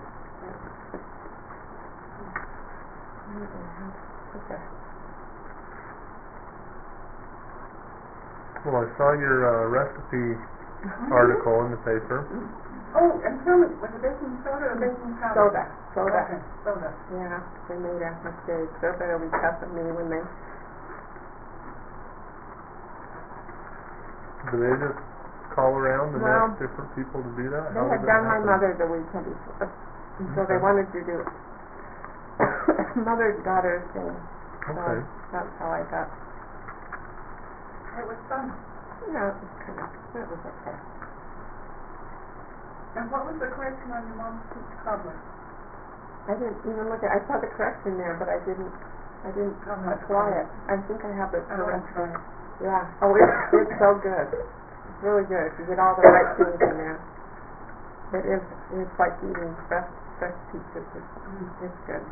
Okay. Well, I saw your recipe article in the paper. Oh, and tell me, was it baking soda or baking powder? Soda. Okay, soda. Yeah, they made a mistake. They're gonna be tough on me when they. Do they just call around and Well, ask different people to do that? They How had does that done my happen? mother the weekend before, and so they wanted to do mother's daughter thing. So Okay. that's how I got. It was fun. Yeah, it was okay. And what was the correction on your mom's peach cobbler? I didn't even look at. I saw the correction there, but I didn't apply it. I think I have the correct. Yeah. Oh, it's so good. It's really good. If you get all the right things in there, it is. It's like eating fresh peaches. It's good.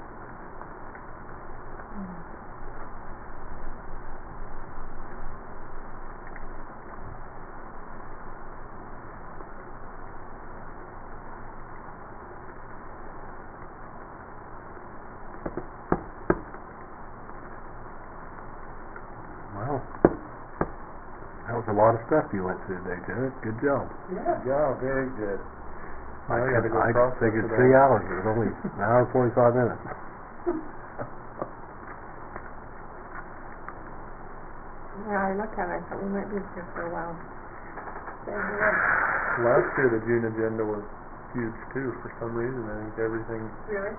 Well, that was a lot of stuff you went through today, Jared, good job. Good job, very good. Now you gotta go I process figured it 3 all. hours, it was only an hour and 45 minutes. Yeah, I looked at it. I thought we might be here for a while. Last year the June agenda was huge too, for some reason. I think everything Really?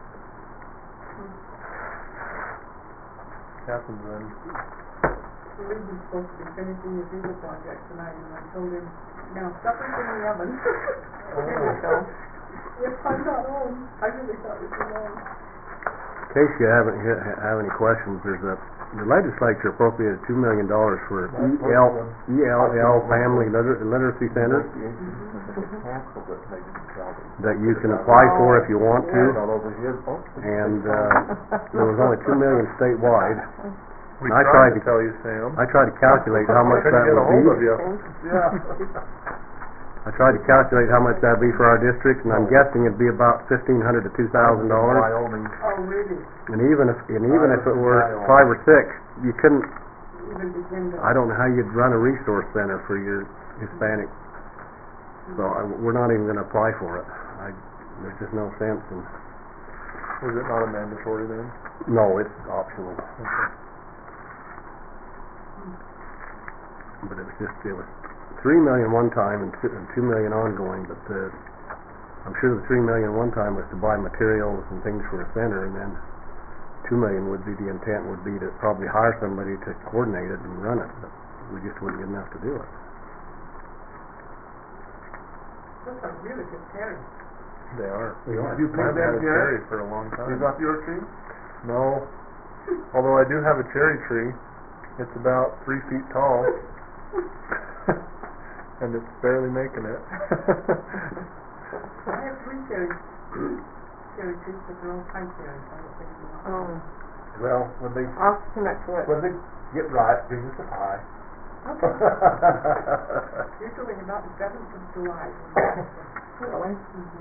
happens then. Lee was supposed to be finishing his Viva project tonight, and I told him, now, supper's in the oven. There we go. If I'm not home, I really thought it was long. In case you have any questions, the legislature appropriated $2 million for ELL Family Literacy Center that you can apply for if you want to, and there was only $2 million statewide. We I tried tried to tell you, Sam. I tried to calculate how much that Couldn't get a hold of would be. you. Yeah. I tried to calculate how much that'd be for our district, and I'm guessing it'd be about $1,500 to $2,000. Wyoming. Oh, really? And even if it were 5 or 6, you couldn't. Even begin to... I don't know how you'd run a resource center for your Hispanic. So we're not even going to apply for it. There's just no sense in. Was it not a mandatory then? No, it's optional. But it was $3 million one time and $2 million ongoing. But I'm sure the $3 million one time was to buy materials and things for a center, and then $2 million would be the intent would be to probably hire somebody to coordinate it and run it. But we just wouldn't get enough to do it. Those are really good cherries. They are. Have you I've picked had that a cherry? cherry for a long time. You got your tree? No. Although I do have a cherry tree. It's about 3 feet tall. And it's barely making it. I have 3 cherry trees, but they're all pine cherries. I don't think you want. Oh, Well, when they too much work. get ripe, bring us a pie. Okay. Usually about the 7th of July. Really?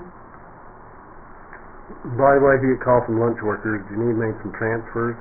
By the way, if you get called from lunch workers, do you need to make some transfers?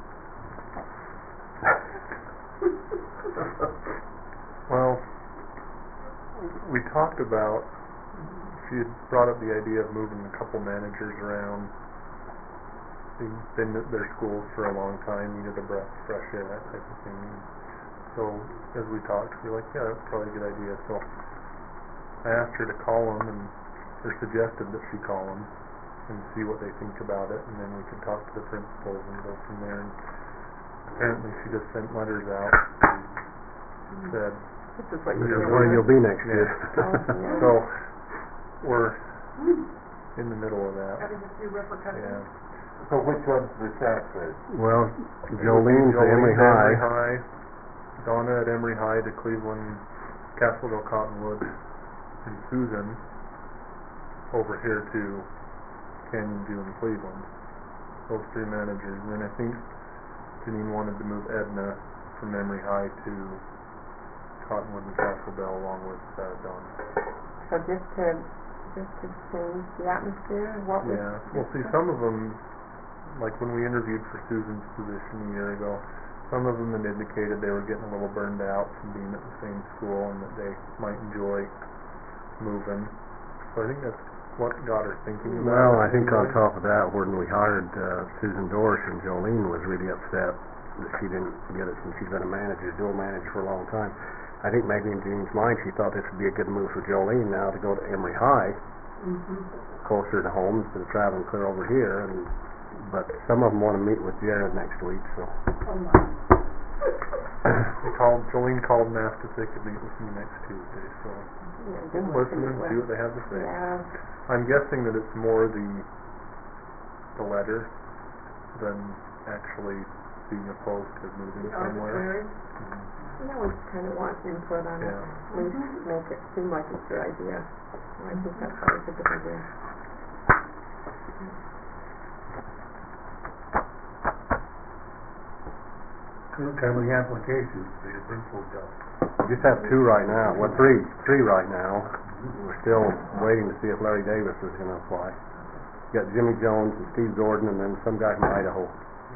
Well, we talked about, she had brought up the idea of moving a couple managers around. They've been at their schools for a long time, needed a breath of fresh air, that type of thing. So, as we talked, we were like, yeah, that's probably a good idea. So, I asked her to call them, or suggested that she call them and see what they think about it, and then we could talk to the principals and go from there. And apparently she just sent letters out and said, This is what This you're is where you'll be next year. so we're in the middle of that. Having a few repercussions. Yeah. So which one's the transfer? Well, Jolene's to Emory High. Donna at Emory High to Cleveland, Castleville, Cottonwood, and Susan over here to Canyon View in Cleveland. Those 3 managers. And then I think Janine wanted to move Edna from Emory High to Cottonwood and Castleville along with Donna. So just to change the atmosphere, what was... Yeah, well, see, some of them, like when we interviewed for Susan's position a year ago, some of them had indicated they were getting a little burned out from being at the same school and that they might enjoy moving. So I think that's what got her thinking about it. Well, I think on top of that, when we hired Susan Dorsch, and Jolene was really upset that she didn't get it since she's been a manager, dual manager for a long time. I think maybe in Jean's mind she thought this would be a good move for Jolene now to go to Emory High, closer to home instead of traveling clear over here. But some of them want to meet with Jared next week, so. Oh my. Jolene called and asked if they could meet with me next Tuesday, so we'll listen and see what they have to say. Yeah. I'm guessing that it's more the letter than actually being opposed to moving somewhere. Yeah, we just kind of want input on it. Yeah. We make it seem like it's your idea. I think that's always a good idea. How many applications for your principal job? We just have 2 right now, well, 3 right now. We're still waiting to see if Larry Davis is going to apply. Got Jimmy Jones and Steve Gordon and then some guy from Idaho.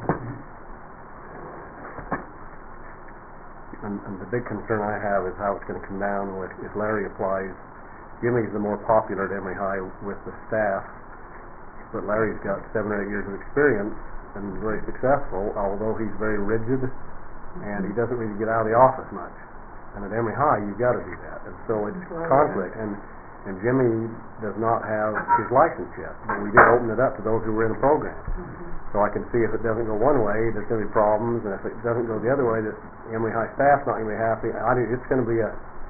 And the big concern I have is how it's going to come down with if Larry applies. Jimmy's the more popular at Emory High with the staff, but Larry's got 7 or 8 years of experience and very successful, although he's very rigid and he doesn't really get out of the office much. And at Emory High, you've got to do that. And so it's conflict. And Jimmy does not have his license yet, but we did open it up to those who were in the program. So I can see if it doesn't go one way, there's going to be problems, and if it doesn't go the other way, the Emory High staff's not going to be happy. It's going to be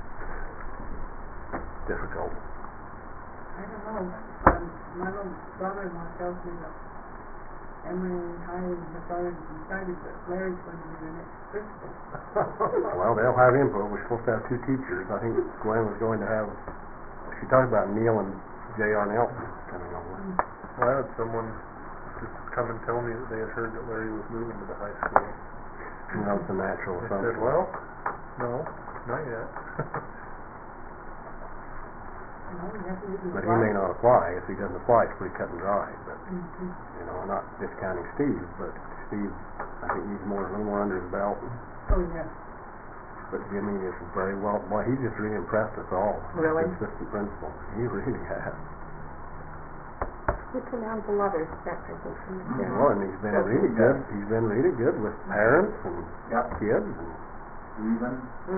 difficult. I don't know. My little brother-in-law tells me that Emory High has already decided that Larry's going to be the next principal. Well, they'll have input. We're supposed to have 2 teachers. I think Glenn was going to have, she talked about Neil and J.R. Nelson coming over. Well, I had someone just come and tell me that they had heard that Larry was moving to the high school. You know, it's a natural I assumption. said, well, no, not yet. But he may not apply. If he doesn't apply, it's pretty cut and dry. But you know, I'm not discounting Steve, but Steve, I think he's a little more under his belt. Oh, yeah. But Jimmy is very well. Boy, he's just really impressed us all. Really? Assistant principal. He really has. We can have the letters back, I think, from the chair. Well, and he's been really good. He's been really good with parents and kids. And Even?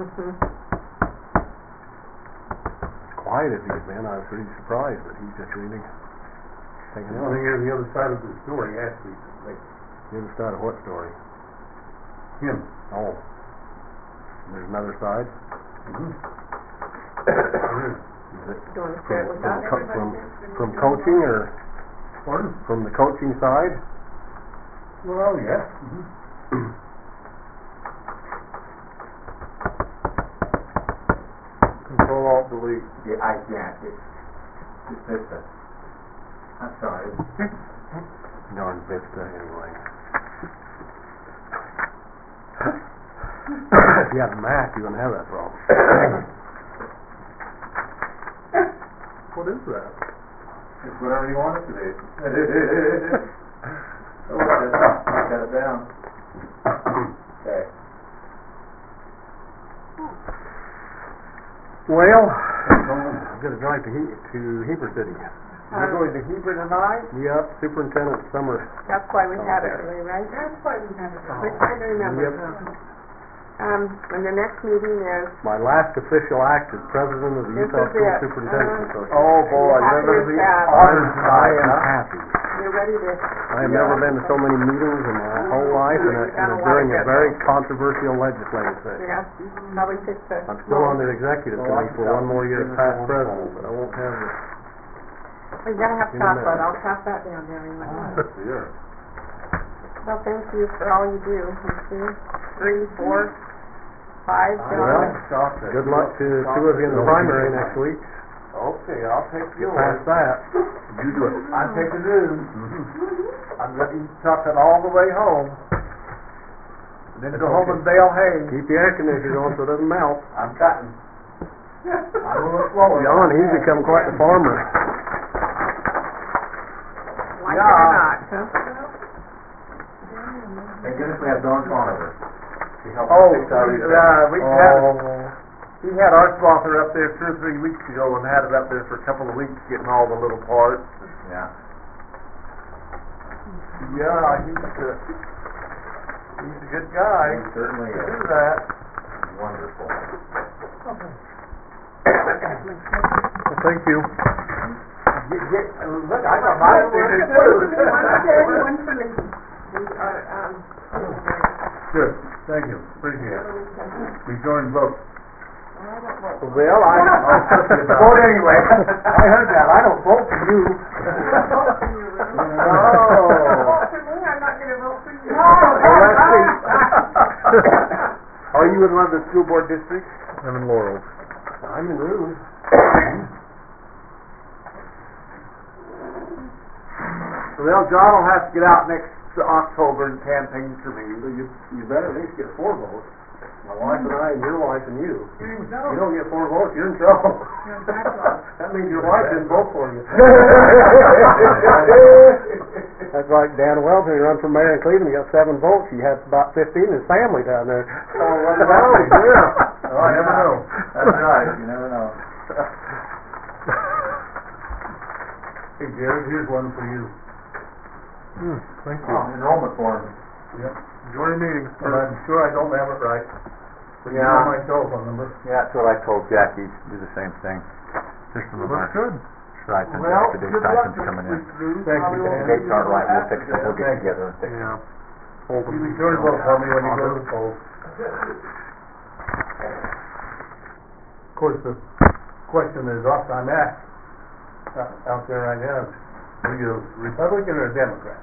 quiet as he's been, I was really surprised that he's just really taken I on. think you're the other side of the story, actually. Like The other side of what story? him. Oh. There's another side? Is it Do you want to share it with us? from coaching or from the coaching side? Well, yeah. Control Alt Delete. Yeah, I can't, it's Vista. I'm sorry. Darn Vista anyway. If you had a Mac, you wouldn't have that problem. What is that? It's whatever you want it to be. Oh, I got it down. Okay. Well, I'm gonna drive to Heber City. You're going to Heber tonight? Yep, Superintendent Summer. That's why we have it today, right? That's why we have it. We're trying to remember. Yep. And the next meeting is, My last official act as president of the This Utah is School it. Superintendent's Association. Oh, boy, Happy you're gonna as be that. honored I tonight, am huh? happy. you're ready to, I have never been to so many meetings in my whole life, and during a very controversial legislative session. yeah, probably fix the. I'm still on the executive committee for one more year as past president, but I won't have the... You gotta have chocolate, I'll pass that down there. Yeah. Well, thank you for all you do. You see, 3, 4, 5 Well, gentlemen. good luck to two of you in the primary next week. Okay, I'll take Get yours. past that. You do it. I'm taking yours. I'm letting you chocolate all the way home. Then go home and bale hay. Keep the air conditioner on so it doesn't melt. I'm cutting. I'm a little slower. John, he's become quite the farmer. Like it or not, huh? Thank goodness we have Dawn Conover. She helped Oh, us fix all these we had our sponsor up there 2 or 3 weeks ago and had it up there for a couple of weeks getting all the little parts. Yeah. Yeah, he's a good guy. He certainly To is. do that. Wonderful. Well, thank you. Look, I got my sticker too. Good, thank you, appreciate it. We joined vote. Well, Vote anyway. I heard that, I don't vote for you. No. Vote for me, I'm not gonna vote for you. Well, let's see. Are you in one of the school board districts? I'm in Laurel. I'm in Ruth. Well, John will have to get out next October and campaign for me. You better at least get 4 votes. My wife and I, and your wife and you. You don't get 4 votes, you're in trouble. That means your wife didn't vote for you. That's like Dan Wells, when he ran for mayor in Cleveland, he got 7 votes. He had about 15 in his family down there. Oh, what about it? Yeah. Oh, I never know. That's right, you never know. Hey, Jared, here's one for you. Thank Enrollment form. Yep. Enjoy your meeting. And I'm sure I don't have it right. But you Yeah. know my telephone number. Yeah, that's what I told Jackie, do the same thing. Just some of our Looks good. stipends, Well, today good luck stipends this coming in. week, Drew. Thank you, Probably won't Dan. be Dates aren't right, we'll fix it, we'll get Thank you. together and fix it. Yeah. Hold them. You return vote for me when you go to the polls. Of course, the question is oft I'm asked out there, I guess, are you a Republican or a Democrat?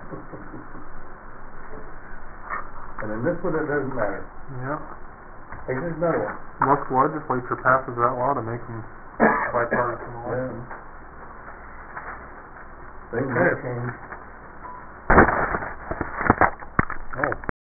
And in this one, it doesn't matter. Yeah. Hey, there's another one. Once the legislature passes that law to make them bipartisan elections. Things have changed.